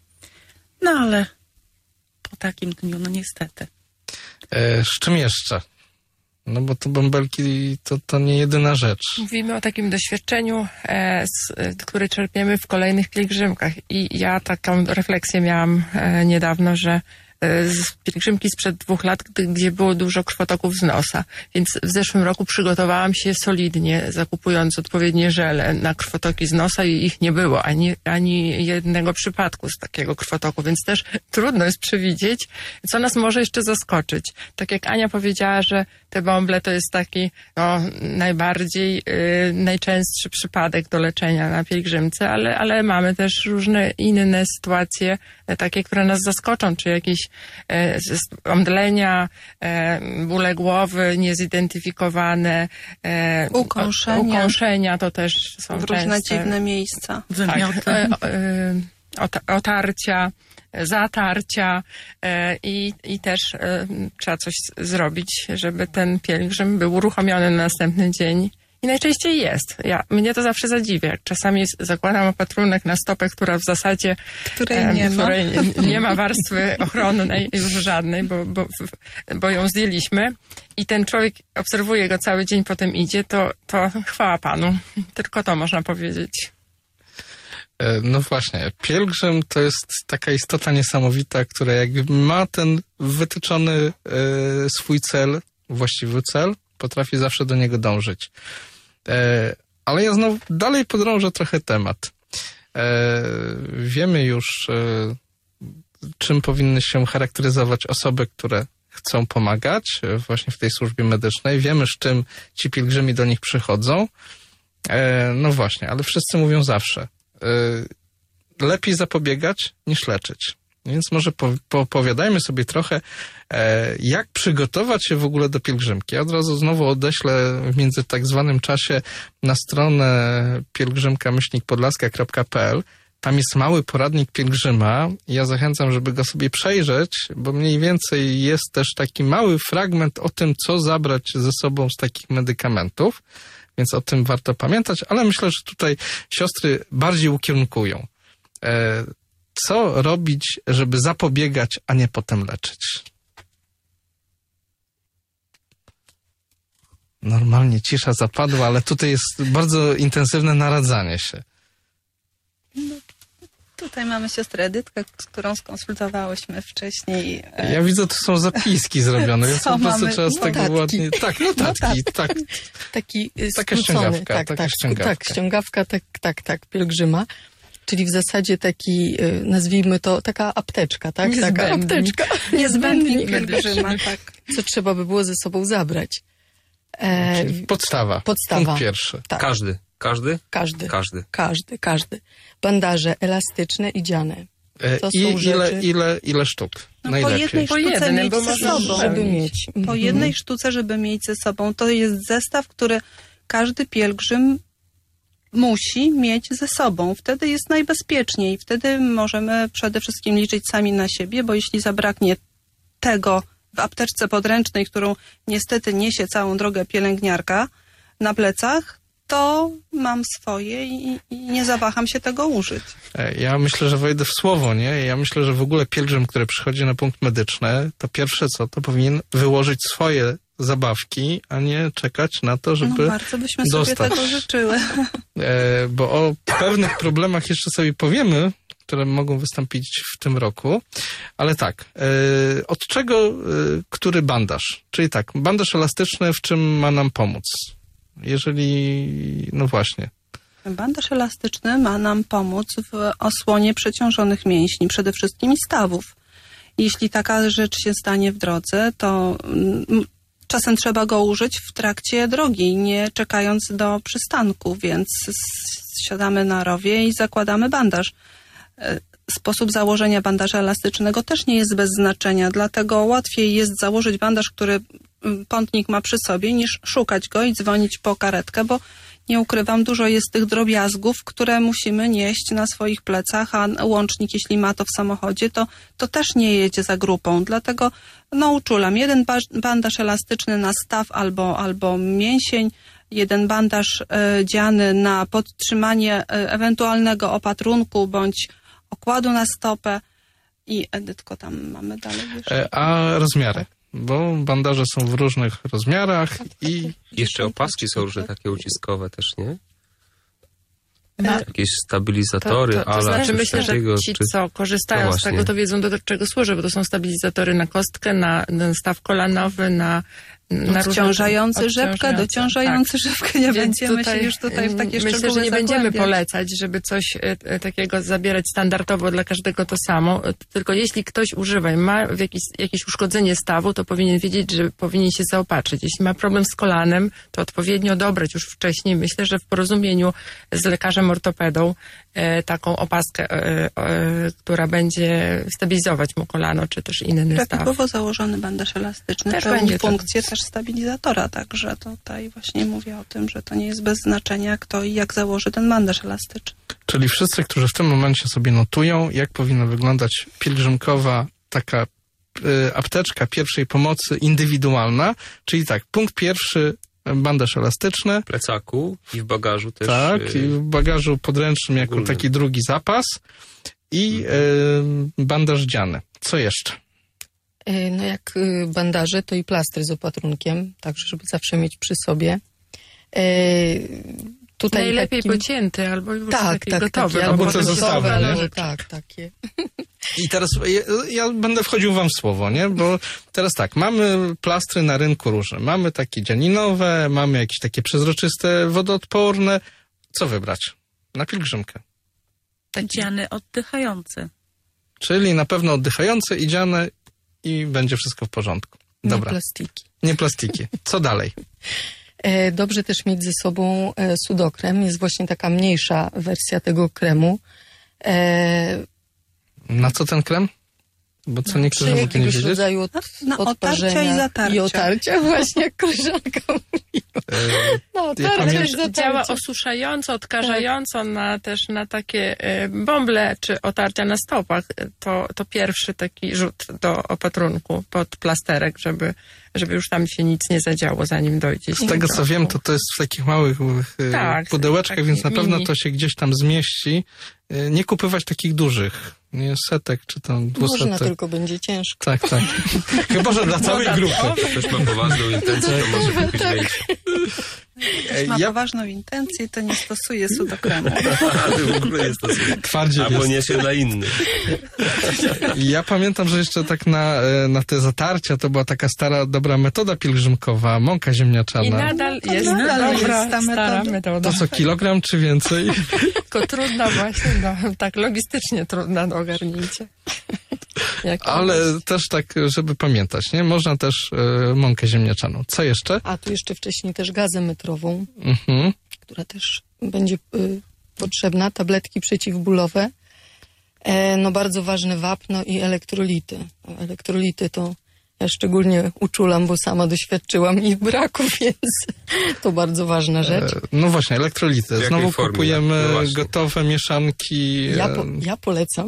No ale po takim dniu, no niestety. E, z czym jeszcze? No bo to bąbelki to, to nie jedyna rzecz. Mówimy o takim doświadczeniu, e, z, e, które czerpiemy w kolejnych pielgrzymkach. I ja taką refleksję miałam e, niedawno, że e, z pielgrzymki sprzed dwóch lat, gdy, gdzie było dużo krwotoków z nosa. Więc w zeszłym roku przygotowałam się solidnie, zakupując odpowiednie żele na krwotoki z nosa i ich nie było, ani, ani jednego przypadku z takiego krwotoku. Więc też trudno jest przewidzieć, co nas może jeszcze zaskoczyć. Tak jak Ania powiedziała, że te bąble to jest taki no, najbardziej, y, najczęstszy przypadek do leczenia na pielgrzymce, ale, ale mamy też różne inne sytuacje, e, takie, które nas zaskoczą, czy jakieś e, omdlenia, e, bóle głowy niezidentyfikowane, e, Ukąszenia. o- ukąszenia to też są W różne częste. dziwne miejsca. Wymioty. Tak, e, e, ot- otarcia, zatarcia e, i, i też e, trzeba coś zrobić, żeby ten pielgrzym był uruchomiony na następny dzień. I najczęściej jest. Ja, mnie to zawsze zadziwia. Jak czasami zakładam opatrunek na stopę, która w zasadzie Której e, nie ma. której nie ma warstwy ochronnej już żadnej, bo, bo, bo ją zdjęliśmy. I ten człowiek obserwuje go cały dzień, potem idzie, to, to chwała Panu. Tylko to można powiedzieć. E, No właśnie, pielgrzym to jest taka istota niesamowita, która jak ma ten wytyczony e, swój cel, właściwy cel, potrafi zawsze do niego dążyć. E, ale ja znowu dalej podrążę trochę temat. E, wiemy już, e, czym powinny się charakteryzować osoby, które chcą pomagać e, właśnie w tej służbie medycznej. Wiemy, z czym ci pielgrzymi do nich przychodzą. E, no właśnie, ale wszyscy mówią zawsze, e, lepiej zapobiegać niż leczyć. Więc może po, poopowiadajmy sobie trochę, e, jak przygotować się w ogóle do pielgrzymki. Ja od razu znowu odeślę w między tak zwanym czasie na stronę pielgrzymka myślnik podlaska kropka p l. Tam jest mały poradnik pielgrzyma. Ja zachęcam, żeby go sobie przejrzeć, bo mniej więcej jest też taki mały fragment o tym, co zabrać ze sobą z takich medykamentów. Więc o tym warto pamiętać, ale myślę, że tutaj siostry bardziej ukierunkują. E, Co robić, żeby zapobiegać, a nie potem leczyć? Normalnie cisza zapadła, ale tutaj jest bardzo intensywne naradzanie się. Tutaj mamy siostrę Edytkę, z którą skonsultowałyśmy wcześniej. e, Ja widzę, to są zapiski zrobione, więc Co po prostu mamy? trzeba z tego Notatki. ładnie... Tak, notatki, tak. Taki y, Taka skrócony, ściągawka, tak, taka tak, ściągawka. tak, ściągawka, tak, tak, tak, pielgrzyma. Czyli w zasadzie taki, y, nazwijmy to, taka apteczka, tak? Taka Niezbędnik. apteczka. Niezbędnik Niezbędnik, pielgrzyma, tak. co trzeba by było ze sobą zabrać. E, Czyli podstawa. Podstawa. Punkt pierwszy. tak, Każdy. Każdy? każdy, Każdy. każdy, każdy. Bandaże elastyczne i dziane. E, To I są ile, rzeczy- ile, ile sztuk? No, po Najlepiej. jednej Po sztuce jednym, mieć bo ze można sobą. Żeby mieć. Po Mhm. jednej sztuce, żeby mieć ze sobą. To jest zestaw, który każdy pielgrzym musi mieć ze sobą. Wtedy jest najbezpieczniej. Wtedy możemy przede wszystkim liczyć sami na siebie, bo jeśli zabraknie tego w apteczce podręcznej, którą niestety niesie całą drogę pielęgniarka na plecach, to mam swoje i, i nie zawaham się tego użyć. E, Ja myślę, że wejdę w słowo, nie? Ja myślę, że w ogóle pielgrzym, który przychodzi na punkt medyczny, to pierwsze co, to powinien wyłożyć swoje zabawki, a nie czekać na to, żeby No bardzo byśmy sobie dostać. tego życzyły. E, bo o pewnych problemach jeszcze sobie powiemy, które mogą wystąpić w tym roku. Ale tak, e, od czego e, który bandaż? Czyli tak, bandaż elastyczny w czym ma nam pomóc? Jeżeli, no właśnie. Bandaż elastyczny ma nam pomóc w osłonie przeciążonych mięśni, przede wszystkim stawów. Jeśli taka rzecz się stanie w drodze, to mm, czasem trzeba go użyć w trakcie drogi, nie czekając do przystanku, więc s- siadamy na rowie i zakładamy bandaż. E, Sposób założenia bandaża elastycznego też nie jest bez znaczenia, dlatego łatwiej jest założyć bandaż, który mm, pątnik ma przy sobie, niż szukać go i dzwonić po karetkę, bo nie ukrywam, dużo jest tych drobiazgów, które musimy nieść na swoich plecach, a łącznik, jeśli ma to w samochodzie, to, to też nie jedzie za grupą. Dlatego no, uczulam jeden ba- bandaż elastyczny na staw albo, albo mięsień, jeden bandaż e, dziany na podtrzymanie e, ewentualnego opatrunku bądź okładu na stopę i Edytko, tam mamy dalej jeszcze. E, a rozmiary? Bo bandaże są w różnych rozmiarach i Jeszcze opaski są różne takie uciskowe też, nie? No. Jakieś stabilizatory, To, to, to ala znaczy coś myślę, że takiego, ci, czy... co korzystają No z tego, właśnie. to wiedzą, do czego służy, bo to są stabilizatory na kostkę, na, na staw kolanowy, na, na Odciążający różne- rzepkę, odciążające, dociążający rzepkę. Nie Więc będziemy się już tutaj w takie myślę, szczegóły że nie będziemy zagłębiać. polecać, żeby coś e, e, takiego zabierać standardowo dla każdego to samo, e, tylko jeśli ktoś używa i ma w jakiś, jakieś uszkodzenie stawu, to powinien wiedzieć, że powinien się zaopatrzyć. Jeśli ma problem z kolanem, to odpowiednio dobrać już wcześniej. Myślę, że w porozumieniu z lekarzem ortopedą e, taką opaskę, e, e, która będzie stabilizować mu kolano, czy też inny staw. Prawidłowo założony bandaż elastyczny Też pełni będzie to. funkcję też stabilizatora, także tutaj właśnie mówię o tym, że to nie jest bez znaczenia, kto i jak założy ten bandaż elastyczny. czyli wszyscy, którzy w tym momencie sobie notują, jak powinna wyglądać pielgrzymkowa taka y, apteczka pierwszej pomocy indywidualna, czyli tak, punkt pierwszy, bandaż elastyczny, W plecaku i w bagażu też. tak, y, i w bagażu podręcznym jako ogólnym. taki drugi zapas i y, bandaż dziany. Co jeszcze? E, No jak y, bandaże, to i plastry z opatrunkiem, także żeby zawsze mieć przy sobie. E, Tutaj Najlepiej takim- pocięty albo już Tak, taki tak, gotowy. takie, bo albo potem te się zestawy, chowa, nie? no, Tak, takie. I teraz ja, ja będę wchodził wam w słowo, nie? Bo teraz tak, mamy plastry na rynku różne. Mamy takie dzianinowe, mamy jakieś takie przezroczyste, wodoodporne. Co wybrać? Na pielgrzymkę. Dziany oddychające. Czyli na pewno oddychające i dziane i będzie wszystko w porządku. Nie Dobra, plastiki. nie plastiki. Co dalej? E, Dobrze też mieć ze sobą e, sudokrem. Jest właśnie taka mniejsza wersja tego kremu. E, Na co ten krem? Bo co niektórzy przy mogą nie jakiegoś wiedzieć. rodzaju od, Na otarcia odparzenia i zatarcia. I otarcia, właśnie jak koleżanka mówi. E, No, Ja otarcia pamiętam- i zatarcia. Działa osuszająco, odkażająco na, też na takie e, bąble czy otarcia na stopach. To, to pierwszy taki rzut do opatrunku pod plasterek, żeby, żeby już tam się nic nie zadziało, zanim dojdzie. Z tego co wiem, to to jest w takich małych e, Tak, pudełeczkach, takie więc na pewno mini. to się gdzieś tam zmieści. E, Nie kupywać takich dużych, nie setek czy tam Można, dwusetek. tylko będzie ciężko. Tak, tak. Chyba, że dla całej grupy. Ktoś ma poważną intencję, to może kupić więcej. Ktoś ma Ja poważną intencję, to nie stosuje sudokremu. Ale w ogóle jest to sobie. twardziej Albo jest. niesie na inny. Ja pamiętam, że jeszcze tak na, e, na te zatarcia to była taka stara, dobra metoda pielgrzymkowa, mąka ziemniaczana. I nadal to jest nadal dobra, jest ta stara metoda. metoda. To co, kilogram czy więcej? Tylko trudna właśnie, no, tak logistycznie trudna do ogarnięcia. Jak Ale też tak, żeby pamiętać, nie? Można też e, mąkę ziemniaczaną. Co jeszcze? A tu jeszcze wcześniej też gazę metrową, Mhm. która też będzie y, potrzebna, tabletki przeciwbólowe. E, no bardzo ważne wapno i elektrolity. Elektrolity to ja szczególnie uczulam, bo sama doświadczyłam ich braku, więc to bardzo ważna rzecz. E, no właśnie, elektrolity. jakiej Znowu formie? kupujemy No właśnie. gotowe mieszanki. Ja, e, po, ja polecam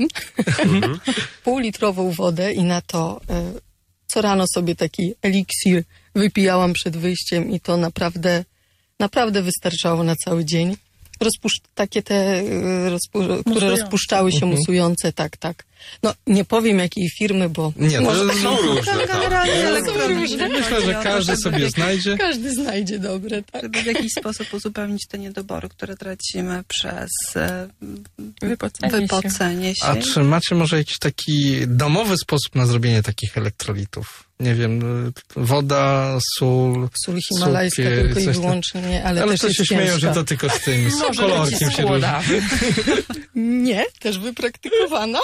półlitrową wodę i na to e, co rano sobie taki eliksir wypijałam przed wyjściem i to naprawdę, naprawdę wystarczało na cały dzień. Rozpusz- takie te, e, rozpu- które Musujące. rozpuszczały się, Mhm. musujące, tak, tak. No, nie powiem jakiej firmy, bo Nie, to może Są różne, tak. Generalnie elektronicznie myślę, chodzi że o to, każdy żeby sobie w znajdzie. każdy znajdzie dobre, tak. żeby w jakiś sposób uzupełnić te niedobory, które tracimy przez e, Wypocenie się. wypocenie się. A czy macie może jakiś taki domowy sposób na zrobienie takich elektrolitów? Nie wiem, woda, sól, Sól himalajska cukier, tylko i coś tam. wyłącznie, nie, ale, Ale też to jest się śmieją, ciężka. że to tylko z tym, z Może być kolorkiem się różni. skłodawy. Nie, też wypraktykowana.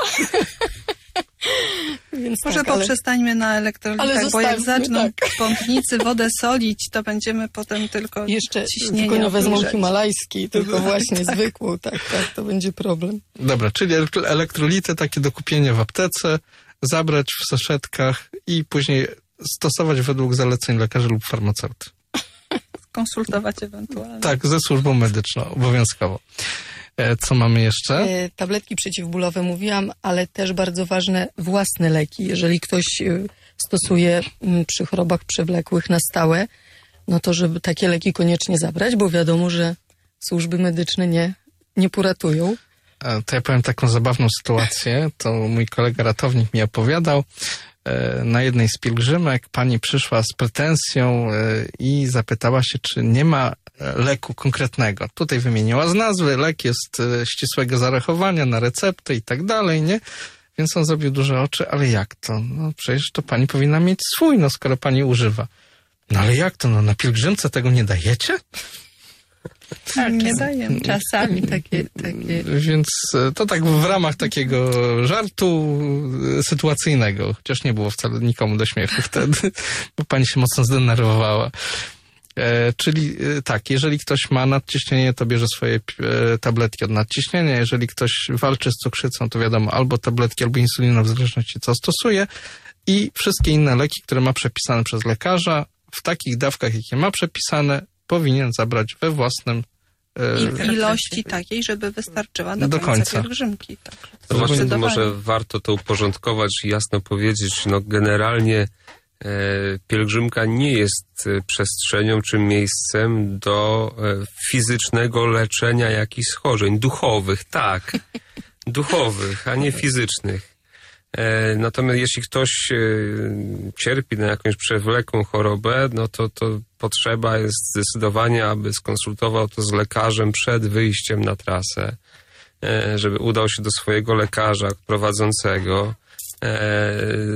Więc Może tak, ale... poprzestańmy na elektrolitach, Ale bo jak zostawmy, zaczną tak. pątnicy wodę solić, to będziemy potem tylko Jeszcze ciśnienie tylko nie wezmą obniżać. himalajskiej, tylko właśnie zwykłą, tak, tak, to będzie problem. Dobra, czyli elektro- elektrolity takie do kupienia w aptece, zabrać w saszetkach i później stosować według zaleceń lekarzy lub farmaceuty. Konsultować ewentualnie. Tak, ze służbą medyczną, obowiązkowo. E, co mamy jeszcze? E, tabletki przeciwbólowe mówiłam, ale też bardzo ważne własne leki. Jeżeli ktoś e, stosuje m, przy chorobach przewlekłych na stałe, no to żeby takie leki koniecznie zabrać, bo wiadomo, że służby medyczne nie, nie poratują. E, To ja powiem taką zabawną sytuację. To mój kolega ratownik mi opowiadał. E, Na jednej z pielgrzymek pani przyszła z pretensją e, i zapytała się, czy nie ma e, leku konkretnego. Tutaj wymieniła z nazwy, lek jest e, ścisłego zarachowania na receptę i tak dalej, nie? Więc on zrobił duże oczy, ale jak to? No przecież to pani powinna mieć swój, no skoro pani używa. No ale jak to? No na pielgrzymce tego nie dajecie? Tak, Nie czas- dajemy. Czasami takie, takie Więc e, to tak w ramach takiego żartu e, sytuacyjnego, chociaż nie było wcale nikomu do śmiechu wtedy, bo pani się mocno zdenerwowała. E, czyli e, tak, jeżeli ktoś ma nadciśnienie, to bierze swoje e, tabletki od nadciśnienia. Jeżeli ktoś walczy z cukrzycą, to wiadomo, albo tabletki, albo insulina, w zależności co stosuje. I wszystkie inne leki, które ma przepisane przez lekarza, w takich dawkach, jakie ma przepisane, powinien zabrać we własnym e, I ilości takiej, żeby wystarczyła do, Do końca, końca. pielgrzymki. Tak. To właśnie to Zdecydowanie. może warto to uporządkować i jasno powiedzieć, no generalnie e, pielgrzymka nie jest e, przestrzenią czy miejscem do e, fizycznego leczenia jakichś schorzeń, duchowych, tak, duchowych, a nie fizycznych. E, natomiast jeśli ktoś e, cierpi na jakąś przewlekłą chorobę, no to, to potrzeba jest zdecydowanie, aby skonsultował to z lekarzem przed wyjściem na trasę, e, żeby udał się do swojego lekarza prowadzącego, e,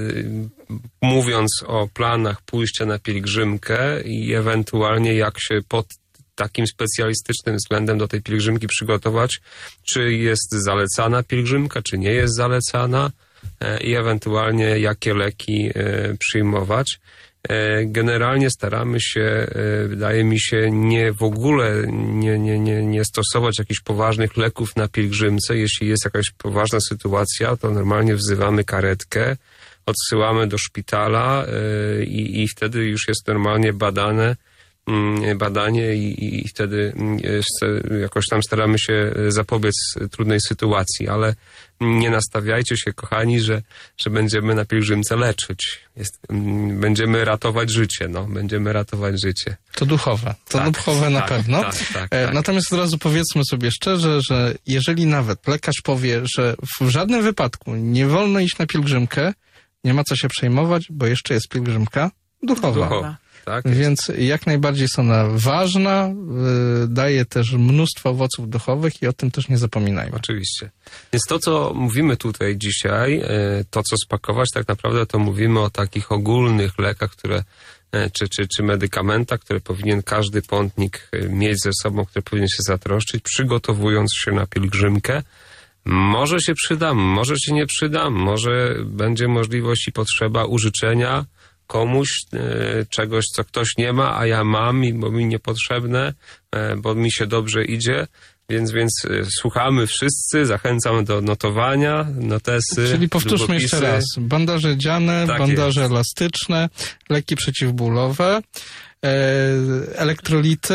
mówiąc o planach pójścia na pielgrzymkę i ewentualnie jak się pod takim specjalistycznym względem do tej pielgrzymki przygotować, czy jest zalecana pielgrzymka, czy nie jest zalecana, i ewentualnie jakie leki przyjmować. Generalnie staramy się, wydaje mi się, nie w ogóle nie, nie, nie, nie stosować jakichś poważnych leków na pielgrzymce. Jeśli jest jakaś poważna sytuacja, to normalnie wzywamy karetkę, odsyłamy do szpitala i, i wtedy już jest normalnie badane, badanie i, i wtedy jakoś tam staramy się zapobiec trudnej sytuacji, ale nie nastawiajcie się, kochani, że, że będziemy na pielgrzymce leczyć. Jest, będziemy ratować życie, no, będziemy ratować życie. To duchowe, to Tak, duchowe na tak, pewno. tak, tak, E, tak. Natomiast od razu powiedzmy sobie szczerze, że jeżeli nawet lekarz powie, że w żadnym wypadku nie wolno iść na pielgrzymkę, nie ma co się przejmować, bo jeszcze jest pielgrzymka duchowa. Duchowe, tak? Więc jak najbardziej jest ona ważna, y, daje też mnóstwo owoców duchowych i o tym też nie zapominajmy. Oczywiście. Więc to, co mówimy tutaj dzisiaj, e, to, co spakować, tak naprawdę to mówimy o takich ogólnych lekach, które, e, czy, czy, czy medykamentach, które powinien każdy pątnik e, mieć ze sobą, które powinien się zatroszczyć, przygotowując się na pielgrzymkę. Może się przyda, może się nie przyda, może będzie możliwość i potrzeba użyczenia komuś e, czegoś, co ktoś nie ma, a ja mam, i bo mi niepotrzebne, e, bo mi się dobrze idzie. Więc, więc e, słuchamy wszyscy, zachęcam do notowania, notesy, Czyli powtórzmy długopisy. jeszcze raz. Bandaże dziane, Tak bandaże jest. elastyczne, leki przeciwbólowe, e, elektrolity,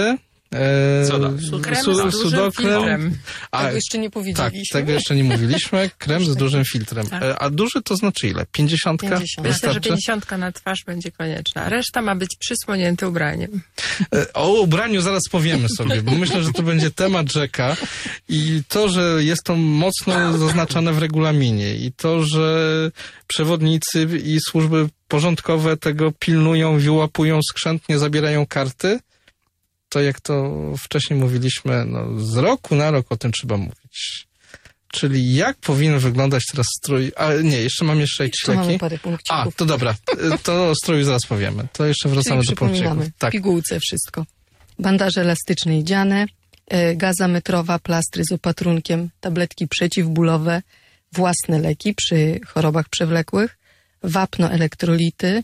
E, Soda. Krem su- z dużym sudokrem. filtrem. A, Tego jeszcze nie tak, powiedzieliśmy. tego jeszcze nie mówiliśmy. Krem z dużym filtrem. Tak. E, A duży to znaczy ile? Pięćdziesiątka? Pięćdziesiąt. Myślę, że Wystarczy? pięćdziesiątka na twarz będzie konieczna. Reszta ma być przysłonięty ubraniem. E, O ubraniu zaraz powiemy sobie, bo myślę, że to będzie temat rzeka i to, że jest to mocno zaznaczone w regulaminie i to, że przewodnicy i służby porządkowe tego pilnują, wyłapują skrzętnie, zabierają karty, to jak to wcześniej mówiliśmy, no, z roku na rok o tym trzeba mówić. Czyli jak powinien wyglądać teraz strój... A nie, jeszcze mam jeszcze jakieś Tu mamy leki. parę punkcików. A, to dobra. To o stroju zaraz powiemy. To jeszcze wracamy Czyli do punkcików. przypominamy, Tak. w pigułce wszystko. Bandaże elastyczne i dziane, e, gaza metrowa, plastry z opatrunkiem, tabletki przeciwbólowe, własne leki przy chorobach przewlekłych, wapno, elektrolity,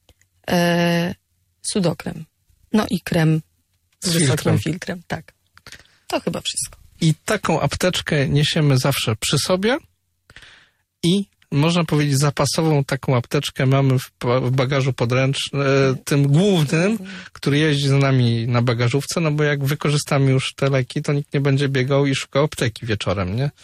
e, sudokrem. No i krem z, Z wysokim filtrem. filtrem. Tak. To chyba wszystko. I taką apteczkę niesiemy zawsze przy sobie i można powiedzieć zapasową taką apteczkę mamy w, pa- w bagażu podręcznym, e, tym głównym, który jeździ z nami na bagażówce, no bo jak wykorzystamy już te leki, to nikt nie będzie biegał i szukał apteki wieczorem, nie?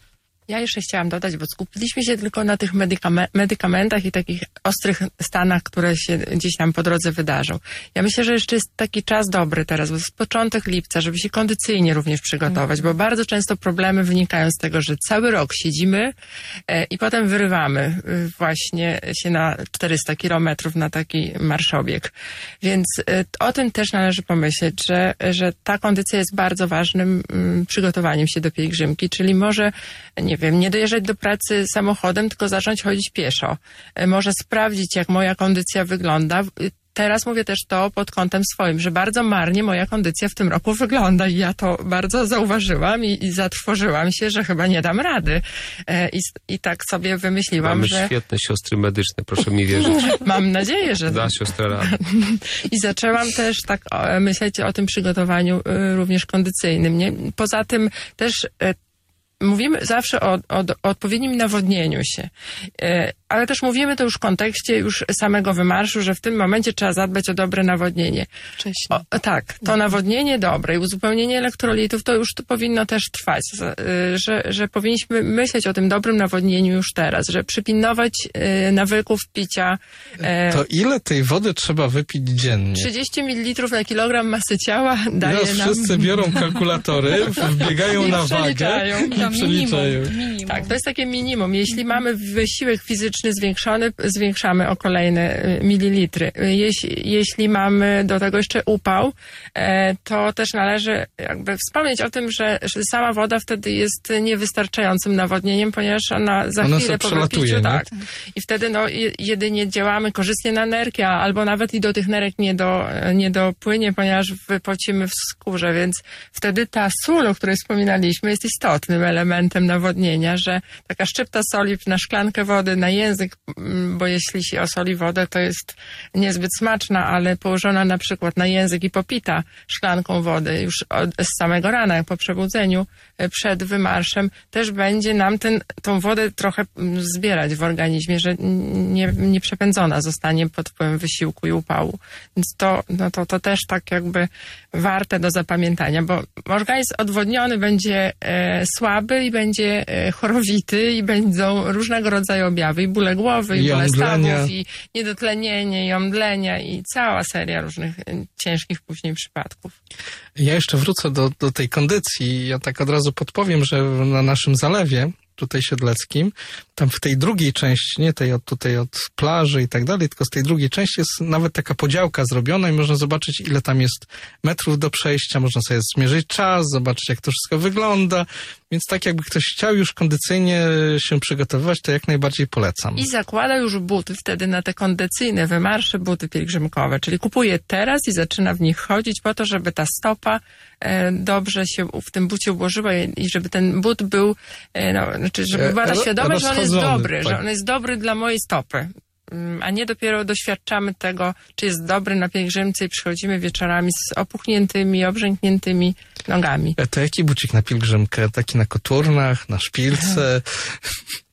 Ja jeszcze chciałam dodać, bo skupiliśmy się tylko na tych medykame- medykamentach i takich ostrych stanach, które się gdzieś tam po drodze wydarzą. Ja myślę, że jeszcze jest taki czas dobry teraz, bo to jest początek lipca, żeby się kondycyjnie również przygotować, bo bardzo często problemy wynikają z tego, że cały rok siedzimy e, i potem wyrywamy e, właśnie się na czterysta kilometrów na taki marszobieg. Więc e, o tym też należy pomyśleć, że, że ta kondycja jest bardzo ważnym mm, przygotowaniem się do pielgrzymki, czyli może, nie wiem, nie dojeżdżać do pracy samochodem, tylko zacząć chodzić pieszo. E, Może sprawdzić, jak moja kondycja wygląda. Y, Teraz mówię też to pod kątem swoim, że bardzo marnie moja kondycja w tym roku wygląda i ja to bardzo zauważyłam i, i zatrwożyłam się, że chyba nie dam rady. E, I, s- i tak sobie wymyśliłam, Mamy że świetne siostry medyczne, proszę mi wierzyć. mam nadzieję, że Da siostra radę. i zaczęłam też tak o, myśleć o tym przygotowaniu y, również kondycyjnym. Nie? Poza tym też y, mówimy zawsze o, o, o odpowiednim nawodnieniu się, y, ale też mówimy to już w kontekście już samego wymarszu, że w tym momencie trzeba zadbać o dobre nawodnienie. Wcześniej. O, tak, to nawodnienie dobre i uzupełnienie elektrolitów to już to powinno też trwać, z- y, że, że powinniśmy myśleć o tym dobrym nawodnieniu już teraz, że przypilnować y, nawyków picia. y, To ile tej wody trzeba wypić dziennie? trzydzieści mililitrów na kilogram masy ciała daje Teraz nam... wszyscy biorą kalkulatory, wbiegają I na wagę przeliczają. i To przeliczają. minimum, minimum. Tak, to jest takie minimum. Jeśli mamy wysiłek fizyczny zwiększony, zwiększamy o kolejne y, mililitry. Y, Jeśli, jeśli mamy do tego jeszcze upał, e, to też należy jakby wspomnieć o tym, że, że sama woda wtedy jest niewystarczającym nawodnieniem, ponieważ ona za Ona chwilę sobie po przelatuje, wypiciu, nie? tak. I wtedy no, je- jedynie działamy korzystnie na nerki, a- albo nawet i do tych nerek nie, do, nie dopłynie, ponieważ wypocimy w skórze, więc wtedy ta sól, o której wspominaliśmy, jest istotnym elementem nawodnienia, że taka szczypta soli na szklankę wody, na język, mm, bo jeśli się osoli wodę, to jest niezbyt smaczna, ale położona na przykład na język i popita szklanką wody już od, z samego rana, jak po przebudzeniu, e, przed wymarszem, też będzie nam ten, tą wodę trochę mm, zbierać w organizmie, że nie, nie przepędzona zostanie pod wpływem wysiłku i upału. Więc to, no to, to też tak jakby warte do zapamiętania, bo organizm odwodniony będzie e, słaby i będzie e, chorowity i będą różnego rodzaju objawy, i bóle głowy, i, I bóle omdlenia. stawów, i niedotlenienie, i omdlenia, i cała seria różnych e, ciężkich później przypadków. Ja jeszcze wrócę do, do tej kondycji. Ja tak od razu podpowiem, że na naszym zalewie, tutaj siedleckim, tam w tej drugiej części, nie tej od tutaj od plaży i tak dalej, tylko z tej drugiej części jest nawet taka podziałka zrobiona i można zobaczyć, ile tam jest metrów do przejścia, można sobie zmierzyć czas, zobaczyć, jak to wszystko wygląda. Więc tak jakby ktoś chciał już kondycyjnie się przygotowywać, to jak najbardziej polecam. I zakłada już buty wtedy na te kondycyjne wymarsze, buty pielgrzymkowe, czyli kupuje teraz i zaczyna w nich chodzić po to, żeby ta stopa e, dobrze się w tym bucie ułożyła i, i żeby ten but był, e, no, znaczy, żeby E, była ta ro- świadomość, że on jest rozchodzony, dobry, tak. że on jest dobry dla mojej stopy. Mm, A nie dopiero doświadczamy tego, czy jest dobry na pielgrzymce i przychodzimy wieczorami z opuchniętymi, obrzękniętymi nogami. E, To jaki bucik na pielgrzymkę? Taki na koturnach, na szpilce? Ja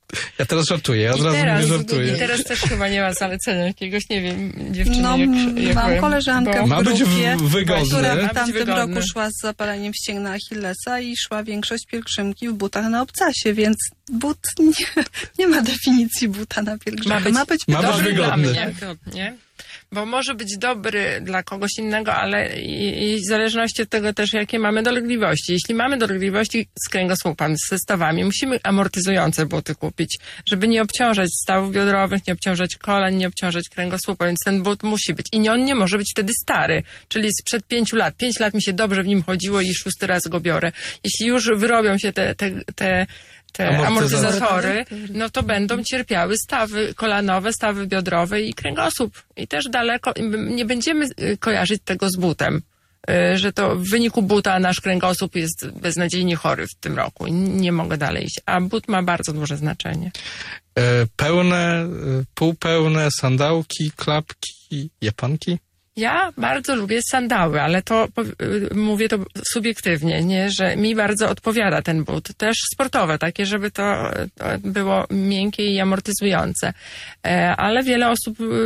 Ja teraz żartuję, ja od I razu teraz, mówię żartuję. I teraz też chyba nie ma zalecenia jakiegoś, nie wiem, dziewczyny, No, jak, jak mam byłem, koleżankę bo- w Ma być grupie, w- wygodny. która Ma w być tamtym wygodny. roku szła z zapaleniem ścięgna Achillesa i szła większość pielgrzymki w butach na obcasie, więc but nie, nie ma definicji buta na pielgrzymkę. Ma być- Ma być dobry wygodny. dla mnie, nie? Bo może być dobry dla kogoś innego, ale i, i w zależności od tego też, jakie mamy dolegliwości. Jeśli mamy dolegliwości z kręgosłupem, z stawami, musimy amortyzujące buty kupić, żeby nie obciążać stawów biodrowych, nie obciążać kolan, nie obciążać kręgosłupa, więc ten but musi być. I on nie może być wtedy stary, czyli sprzed pięciu lat. Pięć lat mi się dobrze w nim chodziło i szósty raz go biorę. Jeśli już wyrobią się te, te, te te Amortyzatory. amortyzatory, no to będą cierpiały stawy kolanowe, stawy biodrowe i kręgosłup. I też daleko, nie będziemy y, kojarzyć tego z butem, y, że to w wyniku buta nasz kręgosłup jest beznadziejnie chory w tym roku i nie mogę dalej iść. A but ma bardzo duże znaczenie. E, pełne, e, półpełne sandałki, klapki, japanki. Ja bardzo lubię sandały, ale to po- y, mówię to subiektywnie, nie, że mi bardzo odpowiada ten but. Też sportowe, takie, żeby to, to było miękkie i amortyzujące. E, ale wiele osób y,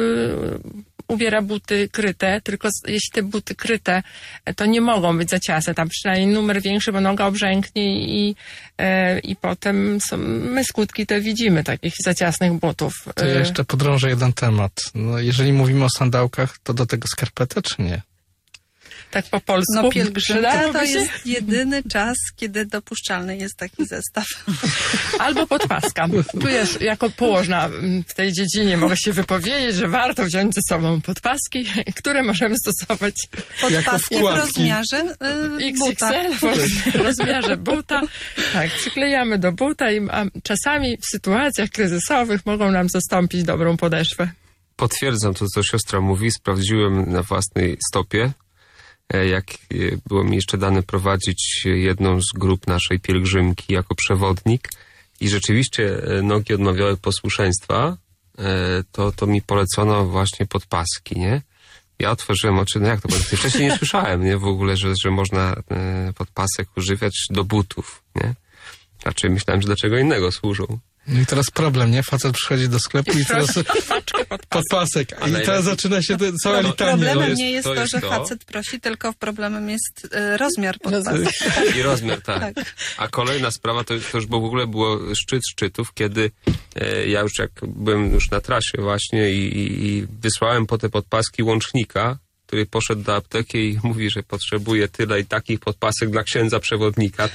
ubiera buty kryte, tylko z- jeśli te buty kryte, e, to nie mogą być za ciasne. Tam przynajmniej numer większy, bo noga obrzęknie i, e, i potem są, my skutki te widzimy takich za ciasnych butów. To ja E, jeszcze podrążę jeden temat. No, jeżeli mówimy o sandałkach, to do tego skarpetę, czy nie? tak po polsku. No pielgrzymka to Przydałoby się? jest jedyny czas, kiedy dopuszczalny jest taki zestaw. Albo podpaska. Tu jest, jako położna mm, w tej dziedzinie mogę się wypowiedzieć, że warto wziąć ze sobą podpaski, które możemy stosować Podpaski w wkładki. rozmiarze y, buta. X X L w rozmiarze buta. Tak, przyklejamy do buta i a czasami w sytuacjach kryzysowych mogą nam zastąpić dobrą podeszwę. Potwierdzam to, co siostra mówi. Sprawdziłem na własnej stopie, e, jak e, było mi jeszcze dane prowadzić jedną z grup naszej pielgrzymki jako przewodnik i rzeczywiście e, nogi odmawiały posłuszeństwa, e, to, to mi polecono właśnie podpaski, nie? Ja otworzyłem oczy, no jak to, bo wcześniej nie słyszałem, nie? W ogóle, że, że można e, podpasek używać do butów, nie? Raczej myślałem, że do czego innego służą. No i teraz problem, nie? Facet przychodzi do sklepu i teraz Paczkę podpasek. podpasek. I najlepiej- teraz zaczyna się te, cała Pro- litania. Problemem jest- nie jest to to, jest że to. facet prosi, tylko problemem jest y, rozmiar podpaski. I rozmiar, tak. Tak. A kolejna sprawa, to, to już w ogóle było szczyt szczytów, kiedy e, ja już jak byłem już na trasie właśnie i, i, i wysłałem po te podpaski łącznika, który poszedł do apteki i mówi, że potrzebuje tyle i takich podpasek dla księdza przewodnika.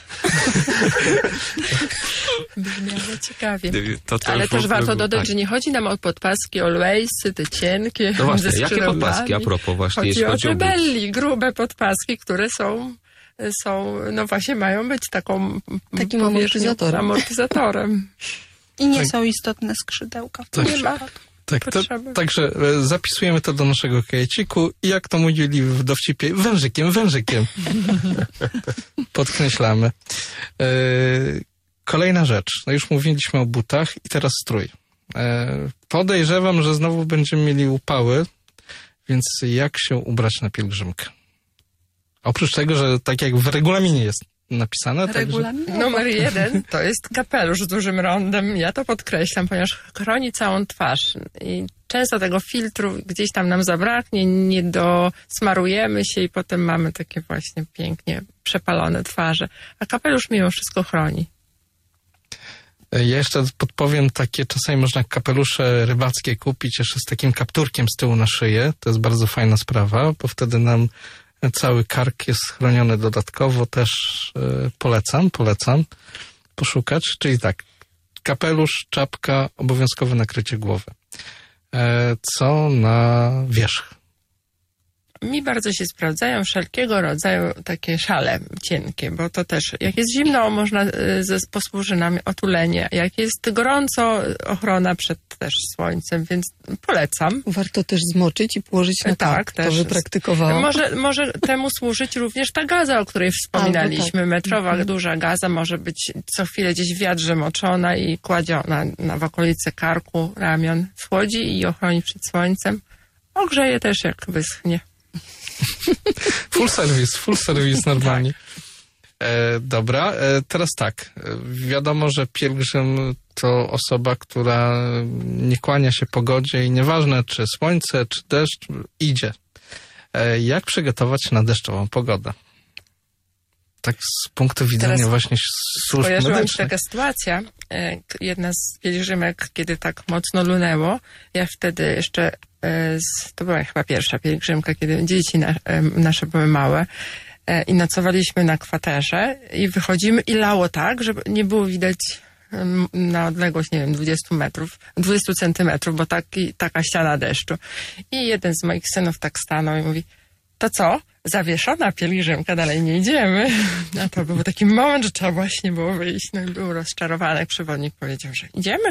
Brzmiało ciekawie. To, to Ale już w też ogóle warto było- dodać, tak. że nie chodzi nam o podpaski alwaysy, te cienkie, No właśnie, ze jakie skrzydełkami. podpaski? A propos właśnie, Chodzi jeśli o chodzi o te but. belli, grube podpaski, które są, są, no właśnie mają być taką Takim powierzchnią- amortyzatorem. amortyzatorem. I nie są istotne skrzydełka. Tak. Nie ma. Tak, to, potrzeby. także e, zapisujemy to do naszego kajeciku i jak to mówili w dowcipie, wężykiem, wężykiem. Podkreślamy. E, kolejna rzecz. No już mówiliśmy o butach i teraz strój. E, podejrzewam, że znowu będziemy mieli upały, więc jak się ubrać na pielgrzymkę? Oprócz tego, że tak jak w regulaminie jest napisane, także, Regulamin? Numer jeden to jest kapelusz z dużym rondem. Ja to podkreślam, ponieważ chroni całą twarz. I często tego filtru gdzieś tam nam zabraknie, nie dosmarujemy się i potem mamy takie właśnie pięknie przepalone twarze. A kapelusz mimo wszystko chroni. Ja jeszcze podpowiem, takie czasami można kapelusze rybackie kupić jeszcze z takim kapturkiem z tyłu na szyję. To jest bardzo fajna sprawa, bo wtedy nam cały kark jest chroniony dodatkowo. Też e, polecam, polecam poszukać. Czyli tak, kapelusz, czapka, obowiązkowe nakrycie głowy. E, co na wierzch? Mi bardzo się sprawdzają wszelkiego rodzaju takie szale cienkie, bo to też, jak jest zimno, można, y, ze- posłuży nam otulenie. Jak jest gorąco, ochrona przed też słońcem, więc polecam. Warto też zmoczyć i położyć na Tak, kark. To też. wypraktykowałam. Może, może temu służyć również ta gaza, o której wspominaliśmy. Albo tak. Metrowa, duża gaza może być co chwilę gdzieś w wiadrze moczona i kładziona na, w okolice karku, ramion. Schłodzi i ochroni przed słońcem. Ogrzeje też, jak wyschnie. Full service, full service normalnie. E, dobra, e, teraz tak. E, wiadomo, że pielgrzym to osoba, która nie kłania się pogodzie i nieważne czy słońce, czy deszcz, idzie. E, Jak przygotować się na deszczową pogodę? Tak z punktu widzenia Teraz właśnie służb Skojarzyła mi się medycznych. taka sytuacja. e, k- Jedna z pielgrzymek, kiedy tak mocno lunęło, ja wtedy jeszcze, e, z, to była chyba pierwsza pielgrzymka, kiedy dzieci na, e, nasze były małe e, i nocowaliśmy na kwaterze i wychodzimy i lało tak, że nie było widać em, na odległość, nie wiem, dwadzieścia metrów, dwadzieścia centymetrów, bo taki, taka ściana deszczu. I jeden z moich synów tak stanął i mówi: to co? Zawieszona pielgrzymka, dalej nie idziemy. A to był taki moment, że trzeba właśnie było wyjść. No i był rozczarowany, jak przewodnik powiedział, że idziemy.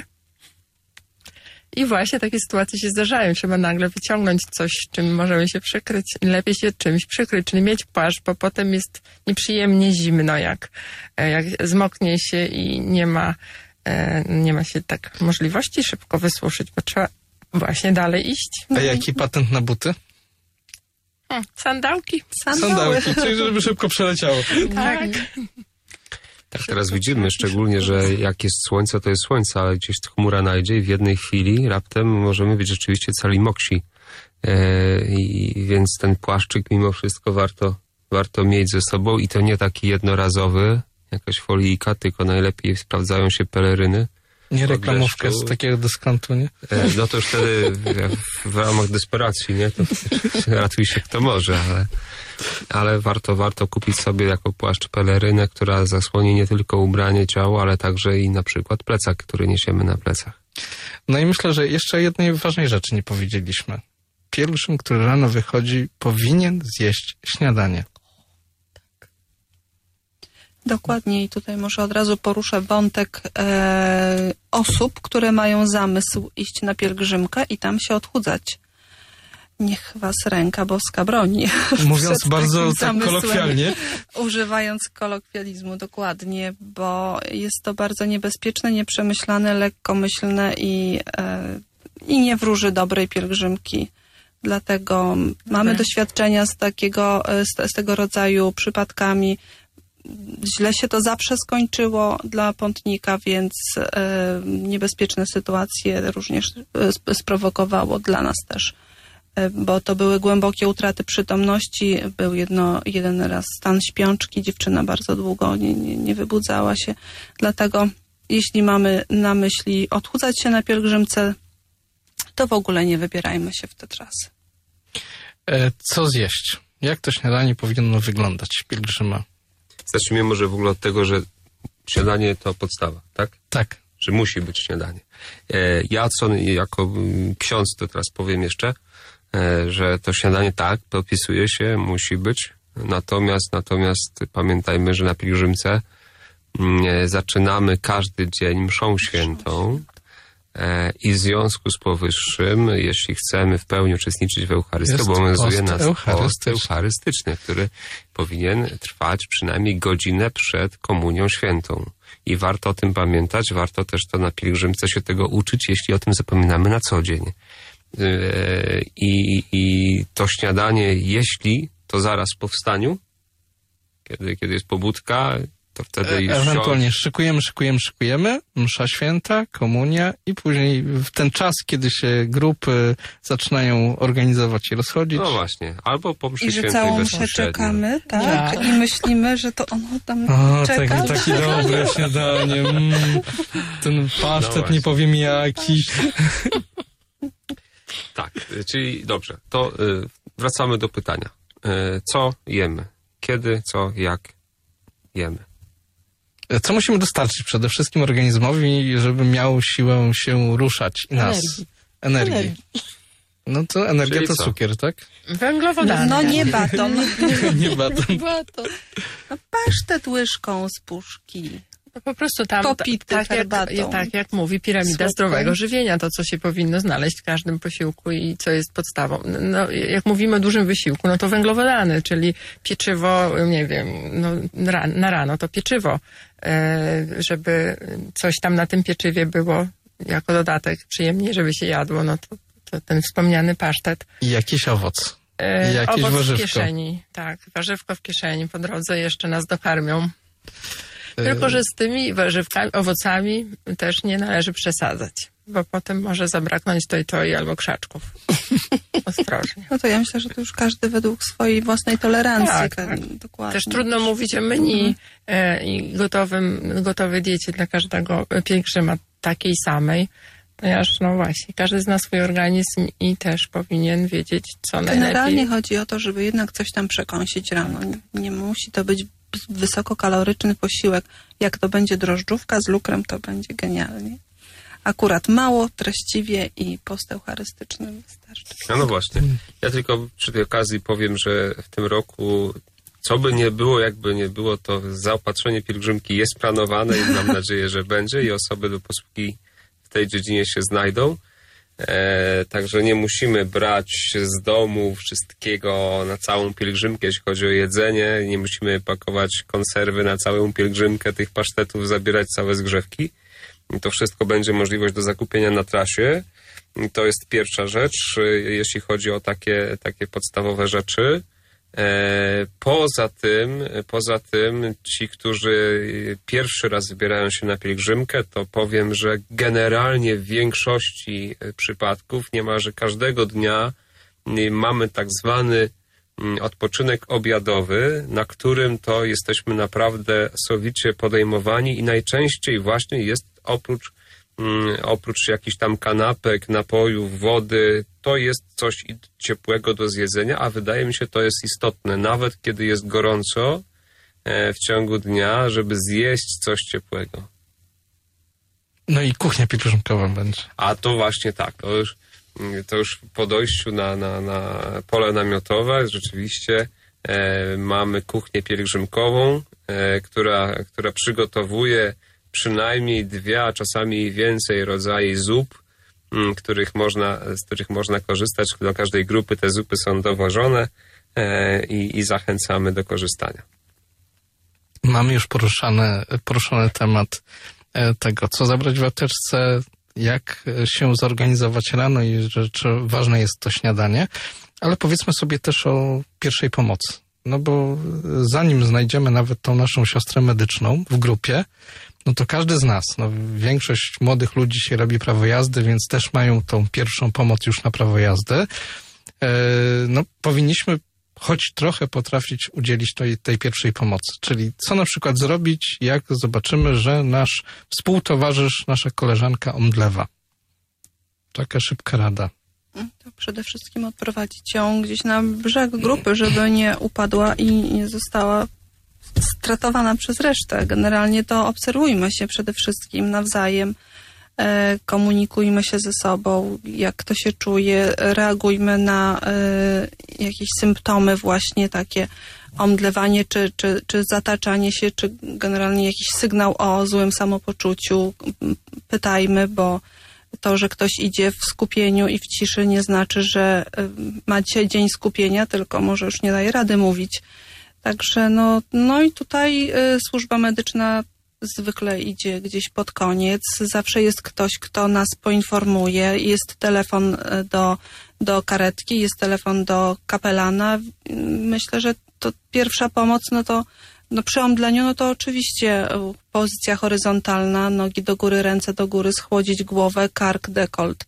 I właśnie takie sytuacje się zdarzają. Trzeba nagle wyciągnąć coś, czym możemy się przykryć. I lepiej się czymś przykryć, czyli mieć płaszcz, bo potem jest nieprzyjemnie zimno, jak, jak zmoknie się i nie ma, nie ma się tak możliwości szybko wysuszyć, bo trzeba właśnie dalej iść. A jaki patent na buty? Hmm, Sandałki. Sandałki, czyli żeby szybko przeleciało. Tak. Tak, teraz widzimy szczególnie, że jak jest słońce, to jest słońce, ale gdzieś chmura najdzie i w jednej chwili raptem możemy być rzeczywiście cali moksi. E, i, więc ten płaszczyk mimo wszystko warto, warto mieć ze sobą i to nie taki jednorazowy, jakaś folijka, tylko najlepiej sprawdzają się peleryny. Nie Od reklamówka deszczu. z takiego dyskontu, nie? E, no to już wtedy w, w ramach desperacji, nie? To ratuj się kto może, ale, ale warto, warto kupić sobie jako płaszcz pelerynę, która zasłoni nie tylko ubranie, ciało, ale także i na przykład plecak, który niesiemy na plecach. No i myślę, że jeszcze jednej ważnej rzeczy nie powiedzieliśmy. Pielgrzym, który rano wychodzi, powinien zjeść śniadanie. Dokładnie i tutaj może od razu poruszę wątek e, osób, które mają zamysł iść na pielgrzymkę i tam się odchudzać. Niech was ręka boska broni. Mówiąc Przed bardzo takim tak zamysłem, kolokwialnie. Używając kolokwializmu, dokładnie, bo jest to bardzo niebezpieczne, nieprzemyślane, lekkomyślne i, e, i nie wróży dobrej pielgrzymki. Dlatego mamy doświadczenia z takiego, z, z tego rodzaju przypadkami. Źle się to zawsze skończyło dla pątnika, więc e, niebezpieczne sytuacje również e, sprowokowało dla nas też, e, bo to były głębokie utraty przytomności. Był jedno, jeden raz stan śpiączki, dziewczyna bardzo długo nie, nie, nie wybudzała się. Dlatego jeśli mamy na myśli odchudzać się na pielgrzymce, to w ogóle nie wybierajmy się w te trasy. E, co zjeść? Jak to śniadanie powinno wyglądać pielgrzyma? Zacznijmy może w ogóle od tego, że śniadanie to podstawa, tak? Tak. Że musi być śniadanie. E, ja co jako mm, ksiądz to teraz powiem jeszcze, e, że to śniadanie tak, podpisuje się, musi być. Natomiast, natomiast pamiętajmy, że na pielgrzymce mm, zaczynamy każdy dzień mszą świętą. I w związku z powyższym, jeśli chcemy w pełni uczestniczyć w Eucharystii, Jest obowiązuje post nas eucharystyczny. post eucharystyczny, który powinien trwać przynajmniej godzinę przed Komunią Świętą. I warto o tym pamiętać, warto też to na pielgrzymce się tego uczyć, jeśli o tym zapominamy na co dzień. I, i to śniadanie, jeśli to zaraz po wstaniu, kiedy, kiedy jest pobudka, to wtedy już E- ewentualnie szykujemy, szykujemy, szykujemy, msza święta, komunia i później w ten czas, kiedy się grupy zaczynają organizować i rozchodzić. No właśnie, albo po mszy I że świętej całą mszę bezpośrednio. czekamy, tak? Tak. I myślimy, że to ono tam O, czeka. taki, taki dobre śniadanie. Mm, ten No pasztet, właśnie. nie powiem jaki. Tak, y, czyli dobrze, to y, wracamy do pytania. Y, co jemy? Kiedy, co, jak jemy? Co musimy dostarczyć przede wszystkim organizmowi, żeby miał siłę się ruszać i nas? Energii. Energii. Energii. No to energia Czyli to co? cukier, tak? Węglowodany. No nie baton. Nie baton. Baton. No pasztet łyżką z puszki. No po prostu tam, Popity tak, jak, herbatą. tak jak mówi piramida Słodką. zdrowego żywienia, to co się powinno znaleźć w każdym posiłku i co jest podstawą. No, jak mówimy o dużym wysiłku, no to węglowodany, czyli pieczywo, nie wiem, no, ra- na rano to pieczywo, e, żeby coś tam na tym pieczywie było jako dodatek przyjemnie, żeby się jadło, no to, to ten wspomniany pasztet. I jakiś owoc. E, Jakieś owoc warzywko. w kieszeni, tak, warzywko w kieszeni, po drodze jeszcze nas dokarmią. Tylko, że z tymi warzywkami, owocami też nie należy przesadzać, bo potem może zabraknąć to i to i albo krzaczków. Ostrożnie. No to ja myślę, że to już każdy według swojej własnej tolerancji. Tak, tak. tak. Dokładnie. Też trudno mówić o menu e, i gotowym, gotowej diecie dla każdego pielgrzyma takiej samej, ponieważ no właśnie, każdy zna swój organizm i też powinien wiedzieć, co najlepiej. Generalnie chodzi o to, żeby jednak coś tam przekąsić rano. Nie, nie musi to być wysokokaloryczny posiłek. Jak to będzie drożdżówka z lukrem, to będzie genialnie. Akurat mało, treściwie i post eucharystyczny wystarczy. No, no właśnie. Ja tylko przy tej okazji powiem, że w tym roku, co by nie było, jakby nie było, to zaopatrzenie pielgrzymki jest planowane i mam nadzieję, że będzie i osoby do posługi w tej dziedzinie się znajdą. E, także nie musimy brać z domu wszystkiego na całą pielgrzymkę, jeśli chodzi o jedzenie. Nie musimy pakować konserwy na całą pielgrzymkę, tych pasztetów, zabierać całe zgrzewki. I to wszystko będzie możliwość do zakupienia na trasie. I to jest pierwsza rzecz, jeśli chodzi o takie, takie podstawowe rzeczy. E, poza tym, poza tym ci, którzy pierwszy raz wybierają się na pielgrzymkę, to powiem, że generalnie w większości przypadków, niemalże każdego dnia mamy tak zwany odpoczynek obiadowy, na którym to jesteśmy naprawdę sowicie podejmowani i najczęściej właśnie jest oprócz, oprócz jakichś tam kanapek, napojów, wody, to jest coś ciepłego do zjedzenia, a wydaje mi się, to jest istotne, nawet kiedy jest gorąco w ciągu dnia, żeby zjeść coś ciepłego. No i kuchnia pielgrzymkowa będzie. A to właśnie tak, to już, to już po dojściu na, na, na pole namiotowe rzeczywiście e, mamy kuchnię pielgrzymkową, e, która, która przygotowuje przynajmniej dwie, a czasami i więcej rodzaje zup, m, których można, z których można korzystać. Do każdej grupy te zupy są dowożone e, i, i zachęcamy do korzystania. Mamy już poruszany, poruszony temat tego, co zabrać w apteczce, jak się zorganizować rano i że, że ważne jest to śniadanie, ale powiedzmy sobie też o pierwszej pomocy. No bo zanim znajdziemy nawet tą naszą siostrę medyczną w grupie, no to każdy z nas, no większość młodych ludzi się robi prawo jazdy, więc też mają tą pierwszą pomoc już na prawo jazdy. No powinniśmy choć trochę potrafić udzielić tej, tej pierwszej pomocy. Czyli co na przykład zrobić, jak zobaczymy, że nasz współtowarzysz, nasza koleżanka omdlewa. Taka szybka rada. To przede wszystkim odprowadzić ją gdzieś na brzeg grupy, żeby nie upadła i nie została stratowana przez resztę. Generalnie to obserwujmy się przede wszystkim nawzajem, e, komunikujmy się ze sobą, jak kto się czuje, reagujmy na e, jakieś symptomy właśnie takie, omdlewanie, czy, czy, czy zataczanie się, czy generalnie jakiś sygnał o złym samopoczuciu. Pytajmy, bo to, że ktoś idzie w skupieniu i w ciszy, nie znaczy, że ma dzisiaj dzień skupienia, tylko może już nie daje rady mówić. Także no, no i tutaj y, służba medyczna zwykle idzie gdzieś pod koniec. Zawsze jest ktoś, kto nas poinformuje. Jest telefon do, do karetki, jest telefon do kapelana. Myślę, że to pierwsza pomoc, no to no przy omdleniu, no to oczywiście pozycja horyzontalna, nogi do góry, ręce do góry, schłodzić głowę, kark, dekolt.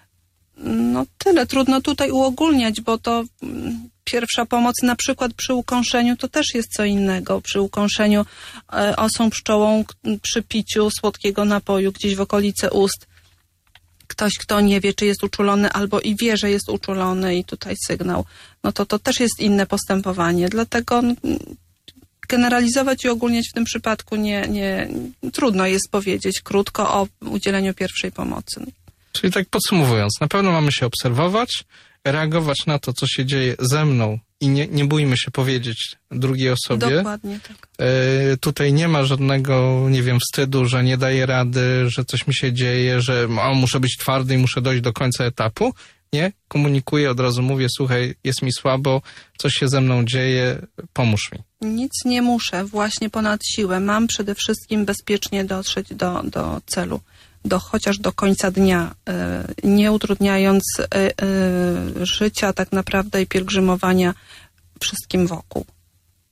No tyle. Trudno tutaj uogólniać, bo to pierwsza pomoc na przykład przy ukąszeniu to też jest co innego. Przy ukąszeniu e, osą pszczołą, przy piciu słodkiego napoju gdzieś w okolicy ust. Ktoś, kto nie wie, czy jest uczulony, albo i wie, że jest uczulony i tutaj sygnał. No to to też jest inne postępowanie. Dlatego generalizować i ogólniać w tym przypadku nie, nie trudno jest powiedzieć krótko o udzieleniu pierwszej pomocy. Czyli tak podsumowując, na pewno mamy się obserwować, reagować na to, co się dzieje ze mną i nie, nie bójmy się powiedzieć drugiej osobie. Dokładnie tak. E, tutaj nie ma żadnego, nie wiem, wstydu, że nie daję rady, że coś mi się dzieje, że o, muszę być twardy i muszę dojść do końca etapu. Nie, komunikuję, od razu mówię, słuchaj, jest mi słabo, coś się ze mną dzieje, pomóż mi. Nic nie muszę, właśnie ponad siłę. Mam przede wszystkim bezpiecznie dotrzeć do, do celu. Do, chociaż do końca dnia, nie utrudniając życia tak naprawdę i pielgrzymowania wszystkim wokół.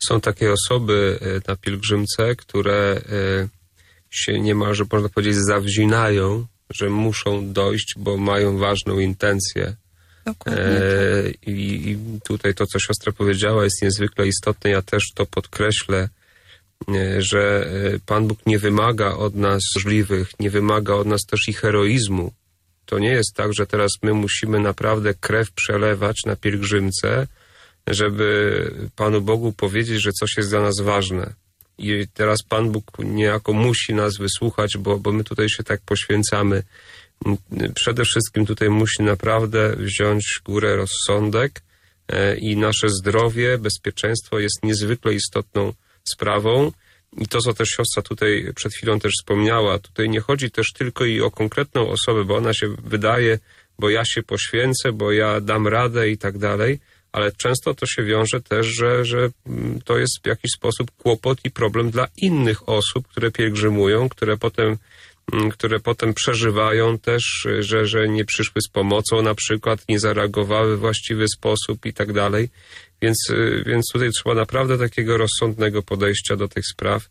Są takie osoby na pielgrzymce, które się niemalże, można powiedzieć, zawzinają, że muszą dojść, bo mają ważną intencję. Dokładnie. E, i, I tutaj to, co siostra powiedziała, jest niezwykle istotne. Ja też to podkreślę, e, że Pan Bóg nie wymaga od nas możliwych, nie wymaga od nas też i heroizmu. To nie jest tak, że teraz my musimy naprawdę krew przelewać na pielgrzymce, żeby Panu Bogu powiedzieć, że coś jest dla nas ważne. I teraz Pan Bóg niejako musi nas wysłuchać, bo, bo my tutaj się tak poświęcamy. Przede wszystkim tutaj musi naprawdę wziąć górę rozsądek i nasze zdrowie, bezpieczeństwo jest niezwykle istotną sprawą. I to, co też siostra tutaj przed chwilą też wspomniała, tutaj nie chodzi też tylko i o konkretną osobę, bo ona się wydaje, bo ja się poświęcę, bo ja dam radę i tak dalej, ale często to się wiąże też, że, że to jest w jakiś sposób kłopot i problem dla innych osób, które pielgrzymują, które potem, które potem przeżywają też, że, że nie przyszły z pomocą na przykład, nie zareagowały w właściwy sposób i tak dalej. Więc, więc tutaj trzeba naprawdę takiego rozsądnego podejścia do tych spraw.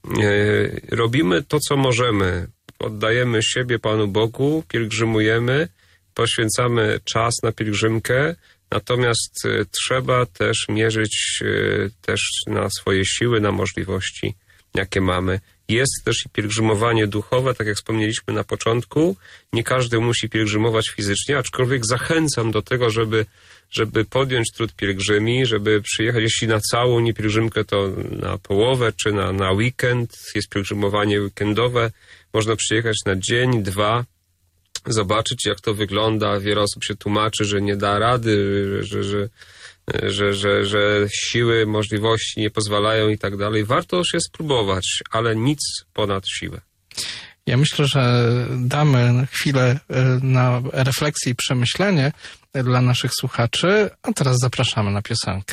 Robimy to, co możemy. Oddajemy siebie Panu Bogu, pielgrzymujemy, poświęcamy czas na pielgrzymkę, natomiast trzeba też mierzyć też na swoje siły, na możliwości, jakie mamy. Jest też i pielgrzymowanie duchowe, tak jak wspomnieliśmy na początku. Nie każdy musi pielgrzymować fizycznie, aczkolwiek zachęcam do tego, żeby, żeby podjąć trud pielgrzymi, żeby przyjechać, jeśli na całą nie pielgrzymkę, to na połowę, czy na, na weekend. Jest pielgrzymowanie weekendowe. Można przyjechać na dzień, dwa, zobaczyć, jak to wygląda. Wiele osób się tłumaczy, że nie da rady, że, że, że, że, że siły, możliwości nie pozwalają i tak dalej. Warto się spróbować, ale nic ponad siłę. Ja myślę, że damy chwilę na refleksję i przemyślenie dla naszych słuchaczy, a teraz zapraszamy na piosenkę.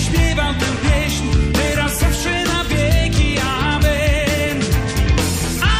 I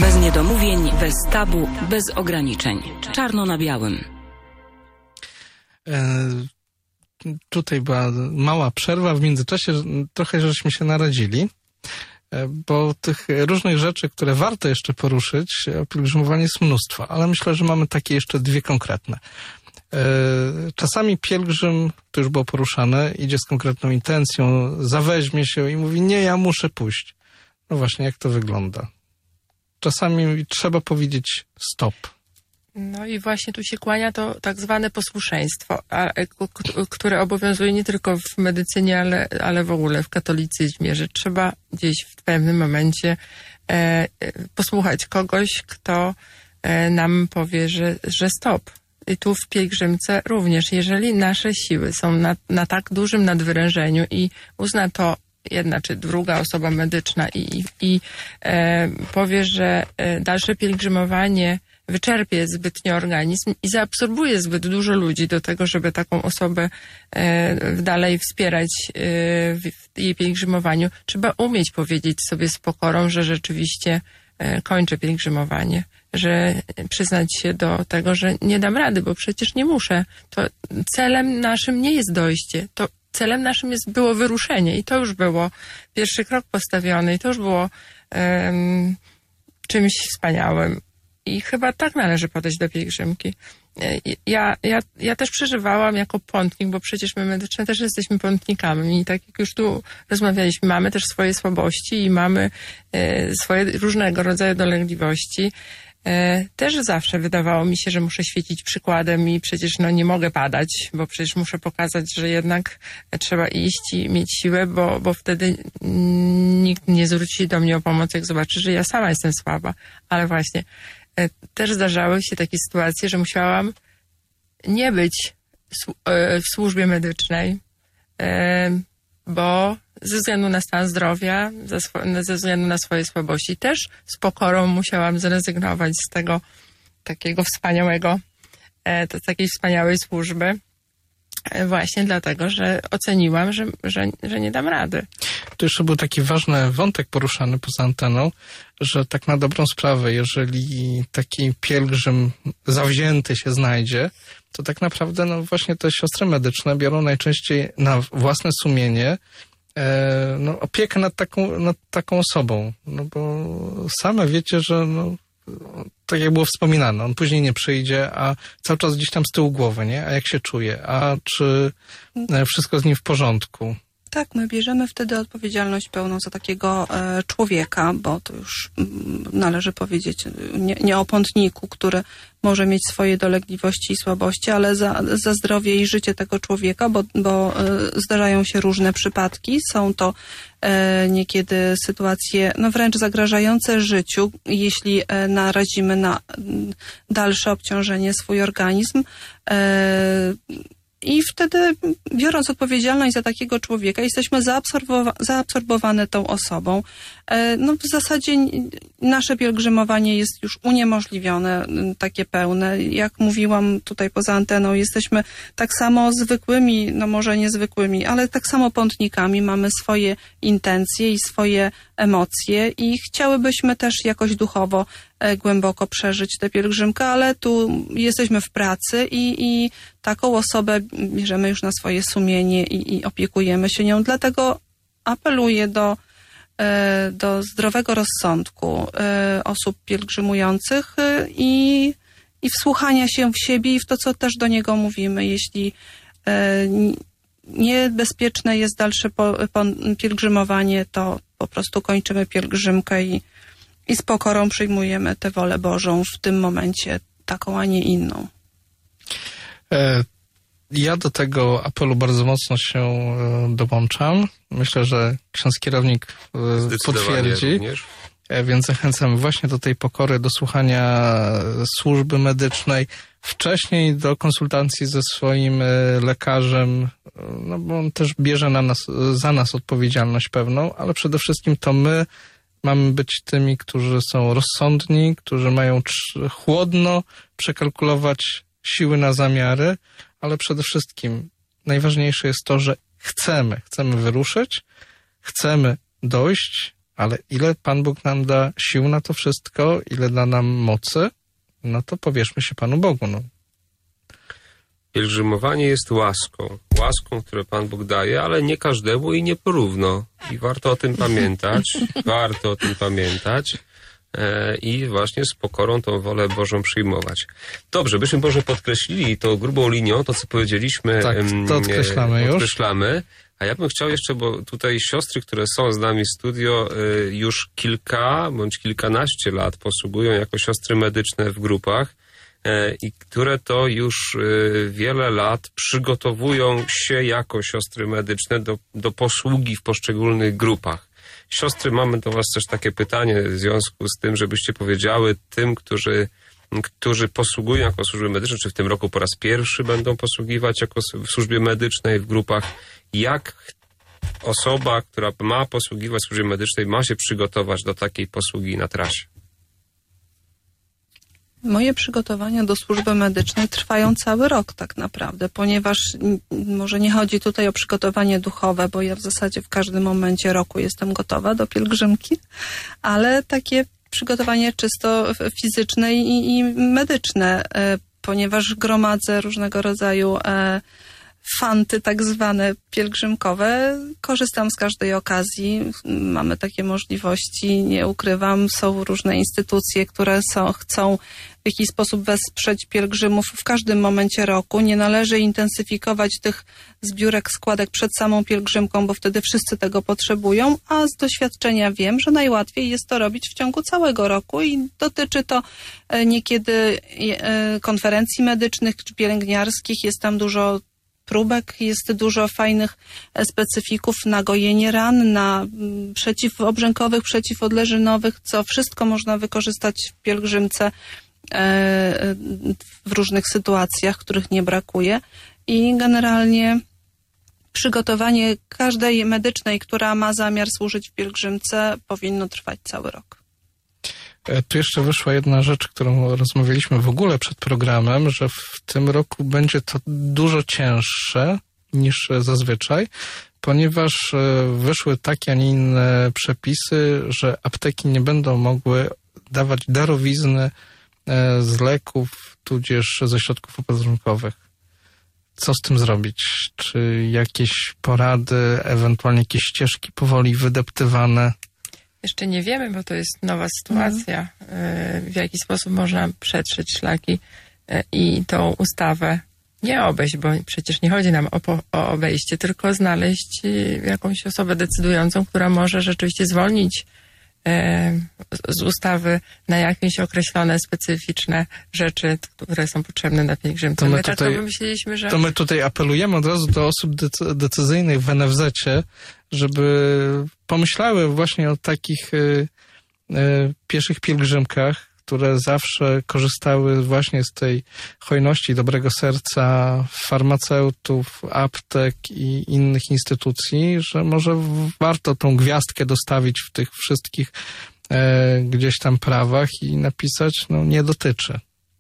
Bez niedomówień, bez tabu, bez ograniczeń. Czarno na białym. E, tutaj była mała przerwa, w międzyczasie trochę żeśmy się naradzili, e, bo tych różnych rzeczy, które warto jeszcze poruszyć, o pielgrzymowaniu jest mnóstwo, ale myślę, że mamy takie jeszcze dwie konkretne. E, czasami pielgrzym, to już było poruszane, idzie z konkretną intencją, zaweźmie się i mówi, nie, ja muszę pójść. No właśnie, jak to wygląda? Czasami trzeba powiedzieć stop. No i właśnie tu się kłania to tak zwane posłuszeństwo, a, k- które obowiązuje nie tylko w medycynie, ale, ale w ogóle w katolicyzmie, że trzeba gdzieś w pewnym momencie e, e, posłuchać kogoś, kto e, nam powie, że, że stop. I tu w pielgrzymce również, jeżeli nasze siły są na, na tak dużym nadwyrężeniu i uzna to jedna czy druga osoba medyczna i, i e, powie, że e, dalsze pielgrzymowanie wyczerpie zbytnio organizm i zaabsorbuje zbyt dużo ludzi do tego, żeby taką osobę e, dalej wspierać e, w, w jej pielgrzymowaniu. Trzeba umieć powiedzieć sobie z pokorą, że rzeczywiście e, kończę pielgrzymowanie, że przyznać się do tego, że nie dam rady, bo przecież nie muszę. To celem naszym nie jest dojście, to celem naszym jest było wyruszenie i to już było pierwszy krok postawiony i to już było um, czymś wspaniałym. I chyba tak należy podejść do pielgrzymki. Ja, ja, ja też przeżywałam jako pątnik, bo przecież my medyczne też jesteśmy pątnikami i tak jak już tu rozmawialiśmy, mamy też swoje słabości i mamy e, swoje różnego rodzaju dolegliwości. E, też zawsze wydawało mi się, że muszę świecić przykładem i przecież no nie mogę padać, bo przecież muszę pokazać, że jednak trzeba iść i mieć siłę, bo, bo wtedy nikt nie zwróci do mnie o pomoc, jak zobaczy, że ja sama jestem słaba. Ale właśnie e, też zdarzały się takie sytuacje, że musiałam nie być w służbie medycznej, e, bo ze względu na stan zdrowia, ze względu na swoje słabości, też z pokorą musiałam zrezygnować z tego takiego wspaniałego, z takiej wspaniałej służby, właśnie dlatego, że oceniłam, że, że, że nie dam rady. Tu jeszcze był taki ważny wątek poruszany poza anteną, że tak na dobrą sprawę, jeżeli taki pielgrzym zawzięty się znajdzie, to tak naprawdę no właśnie te siostry medyczne biorą najczęściej na własne sumienie e, no, opiekę nad taką, nad taką osobą. No bo same wiecie, że no, tak jak było wspominane, on później nie przyjdzie, a cały czas gdzieś tam z tyłu głowy, nie? A jak się czuje? A czy wszystko z nim w porządku? Tak, my bierzemy wtedy odpowiedzialność pełną za takiego e, człowieka, bo to już m, należy powiedzieć nie, nie o pątniku, który może mieć swoje dolegliwości i słabości, ale za, za zdrowie i życie tego człowieka, bo, bo e, zdarzają się różne przypadki. Są to e, niekiedy sytuacje no wręcz zagrażające życiu, jeśli e, narazimy na m, dalsze obciążenie swój organizm. E, I wtedy, biorąc odpowiedzialność za takiego człowieka, jesteśmy zaabsorbowa- zaabsorbowane tą osobą. No w zasadzie nasze pielgrzymowanie jest już uniemożliwione, takie pełne. Jak mówiłam tutaj poza anteną, jesteśmy tak samo zwykłymi, no może niezwykłymi, ale tak samo pątnikami. Mamy swoje intencje i swoje emocje i chciałybyśmy też jakoś duchowo głęboko przeżyć tę pielgrzymkę, ale tu jesteśmy w pracy i, i taką osobę bierzemy już na swoje sumienie i, i opiekujemy się nią. Dlatego apeluję do, do zdrowego rozsądku osób pielgrzymujących i, i wsłuchania się w siebie i w to, co też do niego mówimy. Jeśli niebezpieczne jest dalsze pielgrzymowanie, to po prostu kończymy pielgrzymkę i I z pokorą przyjmujemy tę wolę Bożą w tym momencie, taką, a nie inną. Ja do tego apelu bardzo mocno się dołączam. Myślę, że ksiądz kierownik potwierdzi. Również. Więc zachęcam właśnie do tej pokory, do słuchania służby medycznej, wcześniej do konsultacji ze swoim lekarzem, no bo on też bierze na nas, za nas odpowiedzialność pewną, ale przede wszystkim to my mamy być tymi, którzy są rozsądni, którzy mają chłodno przekalkulować siły na zamiary, ale przede wszystkim najważniejsze jest to, że chcemy, chcemy wyruszyć, chcemy dojść, ale ile Pan Bóg nam da sił na to wszystko, ile da nam mocy, no to powierzmy się Panu Bogu. No. Pielgrzymowanie jest łaską. Łaską, którą Pan Bóg daje, ale nie każdemu i nie porówno. I warto o tym pamiętać. warto o tym pamiętać. E, I właśnie z pokorą tą wolę Bożą przyjmować. Dobrze, byśmy może podkreślili to grubą linią, to co powiedzieliśmy. Tak, to odkreślamy już. Odkreślamy. A ja bym chciał jeszcze, bo tutaj siostry, które są z nami w studio, y, już kilka bądź kilkanaście lat posługują jako siostry medyczne w grupach y, i które to już y, wiele lat przygotowują się jako siostry medyczne do, do posługi w poszczególnych grupach. Siostry, mamy do was też takie pytanie w związku z tym, żebyście powiedziały tym, którzy którzy posługują jako służby medyczne, czy w tym roku po raz pierwszy będą posługiwać jako w służbie medycznej w grupach, jak osoba, która ma posługiwać w służbie medycznej, ma się przygotować do takiej posługi na trasie? Moje przygotowania do służby medycznej trwają cały rok tak naprawdę, ponieważ może nie chodzi tutaj o przygotowanie duchowe, bo ja w zasadzie w każdym momencie roku jestem gotowa do pielgrzymki, ale takie przygotowanie czysto fizyczne i, i medyczne, ponieważ gromadzę różnego rodzaju fanty tak zwane pielgrzymkowe. Korzystam z każdej okazji. Mamy takie możliwości, nie ukrywam. Są różne instytucje, które są, chcą w jakiś sposób wesprzeć pielgrzymów w każdym momencie roku. Nie należy intensyfikować tych zbiórek, składek przed samą pielgrzymką, bo wtedy wszyscy tego potrzebują, a z doświadczenia wiem, że najłatwiej jest to robić w ciągu całego roku i dotyczy to niekiedy konferencji medycznych czy pielęgniarskich. Jest tam dużo próbek, jest dużo fajnych specyfików na gojenie ran, na przeciwobrzękowych, przeciwodleżynowych, co wszystko można wykorzystać w pielgrzymce w różnych sytuacjach, których nie brakuje. I generalnie przygotowanie każdej medycznej, która ma zamiar służyć w pielgrzymce, powinno trwać cały rok. Tu jeszcze wyszła jedna rzecz, którą rozmawialiśmy w ogóle przed programem, że w tym roku będzie to dużo cięższe niż zazwyczaj, ponieważ wyszły takie, a nie inne przepisy, że apteki nie będą mogły dawać darowizny z leków, tudzież ze środków opatrunkowych. Co z tym zrobić? Czy jakieś porady, ewentualnie jakieś ścieżki powoli wydeptywane? Jeszcze nie wiemy, bo to jest nowa sytuacja, w jaki sposób można przetrzeć szlaki i tą ustawę nie obejść, bo przecież nie chodzi nam o, po, o obejście, tylko znaleźć jakąś osobę decydującą, która może rzeczywiście zwolnić z ustawy na jakieś określone, specyficzne rzeczy, które są potrzebne na pielgrzymce. My my tutaj, tak pomyśleliśmy, że... To my tutaj apelujemy od razu do osób decy- decyzyjnych w en ef zecie, żeby pomyślały właśnie o takich y, y, pieszych pielgrzymkach, które zawsze korzystały właśnie z tej hojności, dobrego serca farmaceutów, aptek i innych instytucji, że może warto tą gwiazdkę dostawić w tych wszystkich e, gdzieś tam prawach i napisać, no nie dotyczy.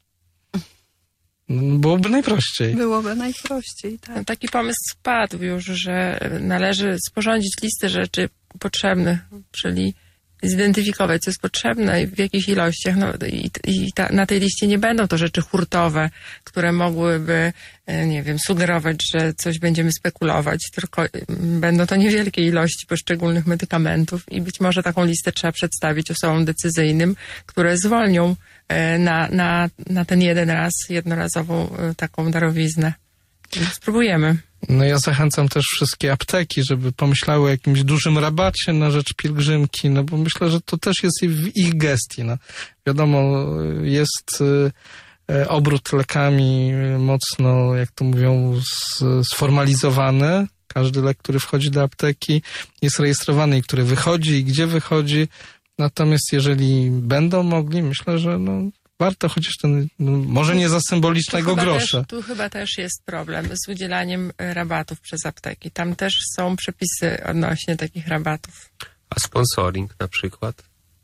Byłoby najprościej. Byłoby najprościej, tak. Taki pomysł spadł już, że należy sporządzić listę rzeczy potrzebnych, czyli zidentyfikować, co jest potrzebne i w jakich ilościach. No, I i ta, na tej liście nie będą to rzeczy hurtowe, które mogłyby, nie wiem, sugerować, że coś będziemy spekulować, tylko będą to niewielkie ilości poszczególnych medykamentów i być może taką listę trzeba przedstawić osobom decyzyjnym, które zwolnią na, na, na ten jeden raz, jednorazową taką darowiznę. Spróbujemy. No ja zachęcam też wszystkie apteki, żeby pomyślały o jakimś dużym rabacie na rzecz pielgrzymki, no bo myślę, że to też jest w ich gestii. No. Wiadomo, jest y, obrót lekami mocno, jak to mówią, s, sformalizowany. Każdy lek, który wchodzi do apteki, jest rejestrowany i który wychodzi i gdzie wychodzi. Natomiast jeżeli będą mogli, myślę, że no, warto chociaż ten, no, może nie za symbolicznego tu grosza. Też, tu chyba też jest problem z udzielaniem rabatów przez apteki. Tam też są przepisy odnośnie takich rabatów. A sponsoring na przykład?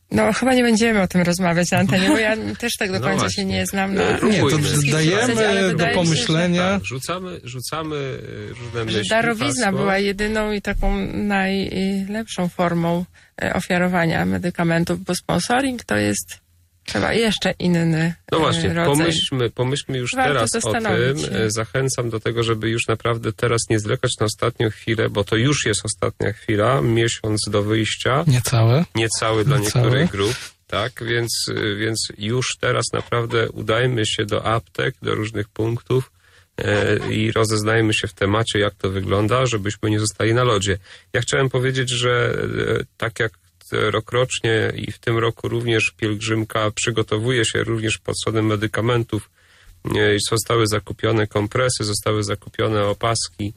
No chyba nie będziemy o tym rozmawiać na antenie, bo ja też tak do No końca właśnie. się nie znam na Nie, to Próbujmy. dajemy ale do wydaje mi się, pomyślenia. Tak, rzucamy, rzucamy y, różne że myśli, darowizna hasła. była jedyną i taką najlepszą formą e, ofiarowania medykamentów, bo sponsoring to jest chyba jeszcze inny No e, właśnie, rodzaj. pomyślmy, pomyślmy już Warto teraz o zastanowić tym. się. E, Zachęcam do tego, żeby już naprawdę teraz nie zwlekać na ostatnią chwilę, bo to już jest ostatnia chwila, miesiąc do wyjścia, Niecałe. niecały dla Niecały. niektórych grup, tak, więc, y, więc już teraz naprawdę udajmy się do aptek, do różnych punktów e, i rozeznajmy się w temacie, jak to wygląda, żebyśmy nie zostali na lodzie. Ja chciałem powiedzieć, że e, tak jak rokrocznie i w tym roku również pielgrzymka przygotowuje się również pod sodem medykamentów. E, Zostały zakupione kompresy, zostały zakupione opaski,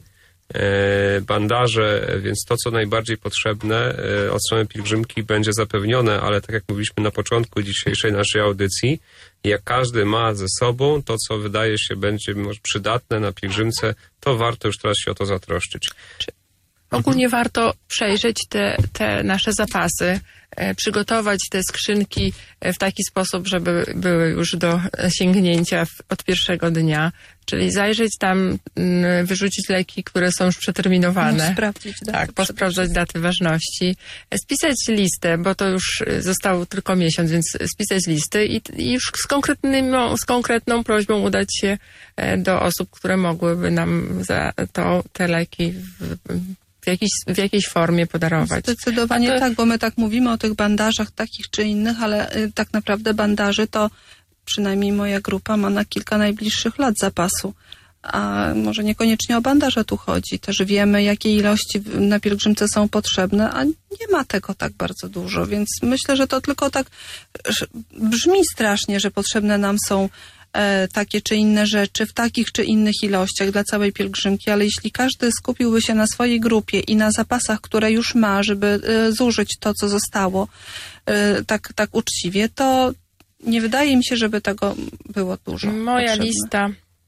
e, bandaże, więc to, co najbardziej potrzebne e, od strony pielgrzymki będzie zapewnione, ale tak jak mówiliśmy na początku dzisiejszej naszej audycji, jak każdy ma ze sobą to, co wydaje się będzie może przydatne na pielgrzymce, to warto już teraz się o to zatroszczyć. Ogólnie warto przejrzeć te, te nasze zapasy, e, przygotować te skrzynki e, w taki sposób, żeby były już do sięgnięcia w, od pierwszego dnia. Czyli zajrzeć tam, m, wyrzucić leki, które są już przeterminowane. No, sprawdzić daty Tak, przede posprawdzać daty ważności. E, Spisać listę, bo to już e, został tylko miesiąc, więc spisać listy i, i już z, konkretnym, z konkretną prośbą udać się e, do osób, które mogłyby nam za to te leki w, w, jakiejś, w jakiejś formie podarować. Zdecydowanie A to- tak, bo my tak mówimy o tych bandażach takich czy innych, ale y, tak naprawdę bandaży to przynajmniej moja grupa ma na kilka najbliższych lat zapasu. A może niekoniecznie o bandaże tu chodzi. Też wiemy, jakie ilości w- na pielgrzymce są potrzebne, a nie ma tego tak bardzo dużo, więc myślę, że to tylko tak że brzmi strasznie, że potrzebne nam są e, takie czy inne rzeczy w takich czy innych ilościach dla całej pielgrzymki, ale jeśli każdy skupiłby się na swojej grupie i na zapasach, które już ma, żeby e, zużyć to, co zostało e, tak, tak uczciwie, to nie wydaje mi się, żeby tego było dużo. Moja potrzebne. lista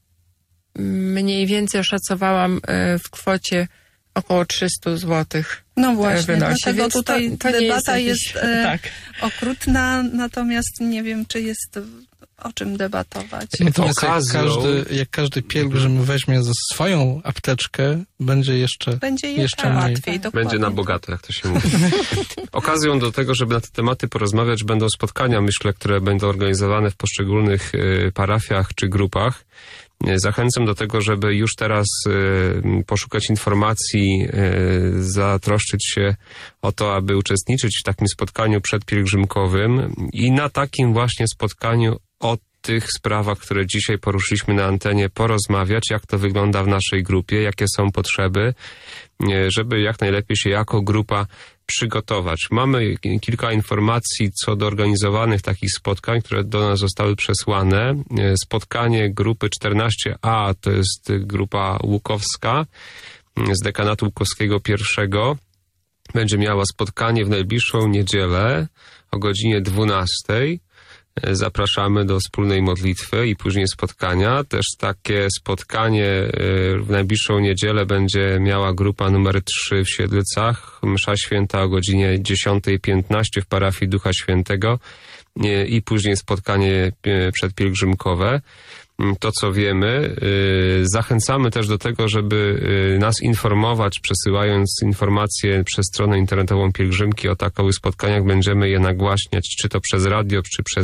mniej więcej oszacowałam e, w kwocie około trzysta złotych. No właśnie, wynosi, dlatego więc to- tutaj to nie debata jest jest, jakiś- e, tak. okrutna, natomiast nie wiem, czy jest o czym debatować. Natomiast jak Okazją- każdy, jak każdy pielgrzym weźmie ze swoją apteczkę, będzie jeszcze, Będzie jeszcze jeszcze mniej. łatwiej. Dokładnie. Będzie na bogato, jak to się mówi. Okazją do tego, żeby na te tematy porozmawiać, będą spotkania, myślę, które będą organizowane w poszczególnych y, parafiach czy grupach. Y, Zachęcam do tego, żeby już teraz y, poszukać informacji, y, zatroszczyć się o to, aby uczestniczyć w takim spotkaniu przedpielgrzymkowym i na takim właśnie spotkaniu o tych sprawach, które dzisiaj poruszyliśmy na antenie, porozmawiać, jak to wygląda w naszej grupie, jakie są potrzeby, e, żeby jak najlepiej się jako grupa przygotować. Mamy kilka informacji co do organizowanych takich spotkań, które do nas zostały przesłane. E, Spotkanie grupy czternaście A, to jest grupa łukowska z dekanatu łukowskiego pierwszego. Będzie miała spotkanie w najbliższą niedzielę o godzinie dwunastej. Zapraszamy do wspólnej modlitwy i później spotkania. Też takie spotkanie w najbliższą niedzielę będzie miała grupa numer trzy w Siedlcach. Msza święta o godzinie dziesiąta piętnaście w parafii Ducha Świętego i później spotkanie przedpielgrzymkowe. To, co wiemy. Zachęcamy też do tego, żeby nas informować, przesyłając informacje przez stronę internetową pielgrzymki o takowych spotkaniach. Będziemy je nagłaśniać, czy to przez radio, czy przez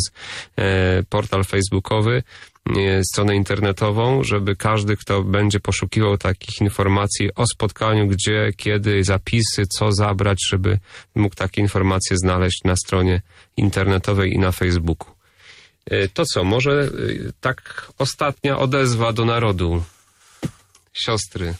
portal facebookowy, stronę internetową, żeby każdy, kto będzie poszukiwał takich informacji o spotkaniu, gdzie, kiedy, zapisy, co zabrać, żeby mógł takie informacje znaleźć na stronie internetowej i na Facebooku. To co, może tak ostatnia odezwa do narodu. Siostry.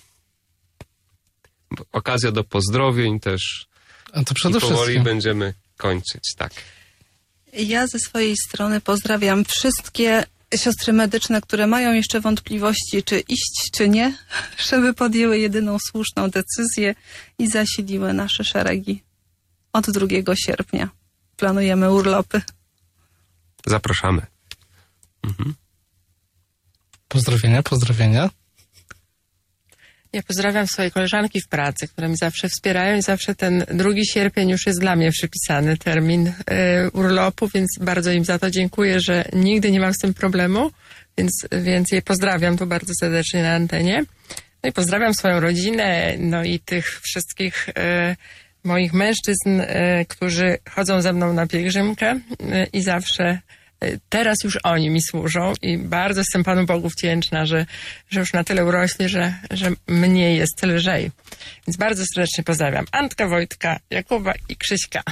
Okazja do pozdrowień też. A to przede I powoli wszystkim. będziemy kończyć, tak. Ja ze swojej strony pozdrawiam wszystkie siostry medyczne, które mają jeszcze wątpliwości, czy iść, czy nie, żeby podjęły jedyną słuszną decyzję i zasiliły nasze szeregi. Od drugiego sierpnia planujemy urlopy. Zapraszamy. Pozdrowienia, pozdrowienia. Ja pozdrawiam swoje koleżanki w pracy, które mi zawsze wspierają i zawsze ten drugi sierpień już jest dla mnie przypisany termin y, urlopu, więc bardzo im za to dziękuję, że nigdy nie mam z tym problemu, więc, więc je pozdrawiam tu bardzo serdecznie na antenie. No i pozdrawiam swoją rodzinę, no i tych wszystkich y, moich mężczyzn, y, którzy chodzą ze mną na pielgrzymkę y, i zawsze teraz już oni mi służą i bardzo jestem Panu Bogu wdzięczna, że, że już na tyle urośli, że, że mnie jest lżej. Więc bardzo serdecznie pozdrawiam Antka, Wojtka, Jakuba i Krzyśka.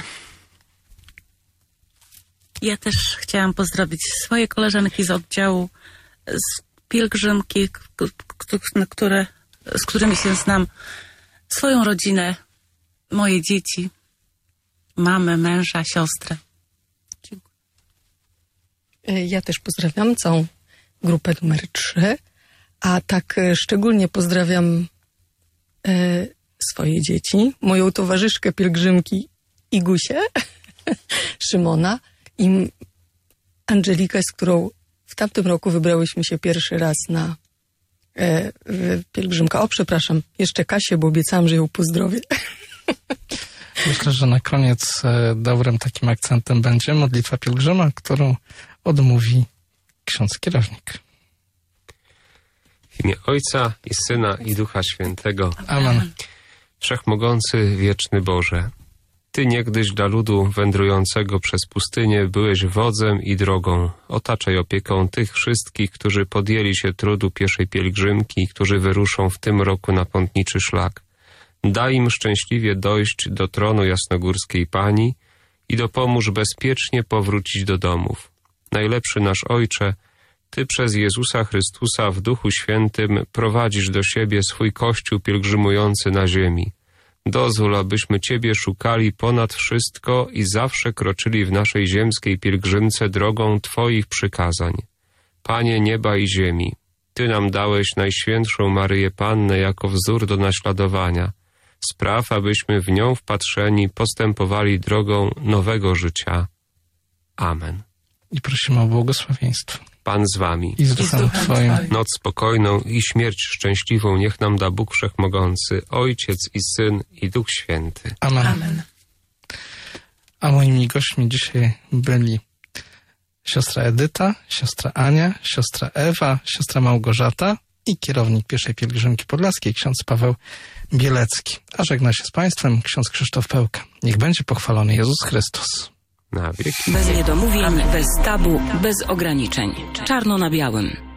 Ja też chciałam pozdrowić swoje koleżanki z oddziału, z pielgrzymki, k- k- które, z którymi się znam, swoją rodzinę, moje dzieci, mamę, męża, siostrę. Ja też pozdrawiam całą grupę numer trzy, a tak e, szczególnie pozdrawiam e, swoje dzieci, moją towarzyszkę pielgrzymki Igusię, Szymona i Angelikę, z którą w tamtym roku wybrałyśmy się pierwszy raz na e, pielgrzymkę. O, przepraszam, jeszcze Kasię, bo obiecałam, że ją pozdrowię. Myślę, że na koniec e, dobrym takim akcentem będzie modlitwa pielgrzyma, którą odmówi ksiądz kierownik. W imię Ojca i Syna i Ducha Świętego. Amen. Wszechmogący, wieczny Boże, Ty niegdyś dla ludu wędrującego przez pustynię byłeś wodzem i drogą. Otaczaj opieką tych wszystkich, którzy podjęli się trudu pieszej pielgrzymki, którzy wyruszą w tym roku na pątniczy szlak. Daj im szczęśliwie dojść do tronu jasnogórskiej Pani i dopomóż bezpiecznie powrócić do domów. Najlepszy nasz Ojcze, Ty przez Jezusa Chrystusa w Duchu Świętym prowadzisz do siebie swój Kościół pielgrzymujący na ziemi. Dozwól, abyśmy Ciebie szukali ponad wszystko i zawsze kroczyli w naszej ziemskiej pielgrzymce drogą Twoich przykazań. Panie nieba i ziemi, Ty nam dałeś Najświętszą Maryję Pannę jako wzór do naśladowania. Spraw, abyśmy w nią wpatrzeni postępowali drogą nowego życia. Amen. I prosimy o błogosławieństwo. Pan z Wami. I z duchem Twoim. Noc spokojną i śmierć szczęśliwą niech nam da Bóg Wszechmogący, Ojciec i Syn i Duch Święty. Amen. Amen. A moimi gośćmi dzisiaj byli siostra Edyta, siostra Ania, siostra Ewa, siostra Małgorzata i kierownik pieszej pielgrzymki podlaskiej, ksiądz Paweł Bielecki. A żegna się z Państwem ksiądz Krzysztof Pełka. Niech będzie pochwalony Jezus Chrystus. Na wieki. Bez niedomówień, bez tabu, bez ograniczeń. Czarno na białym.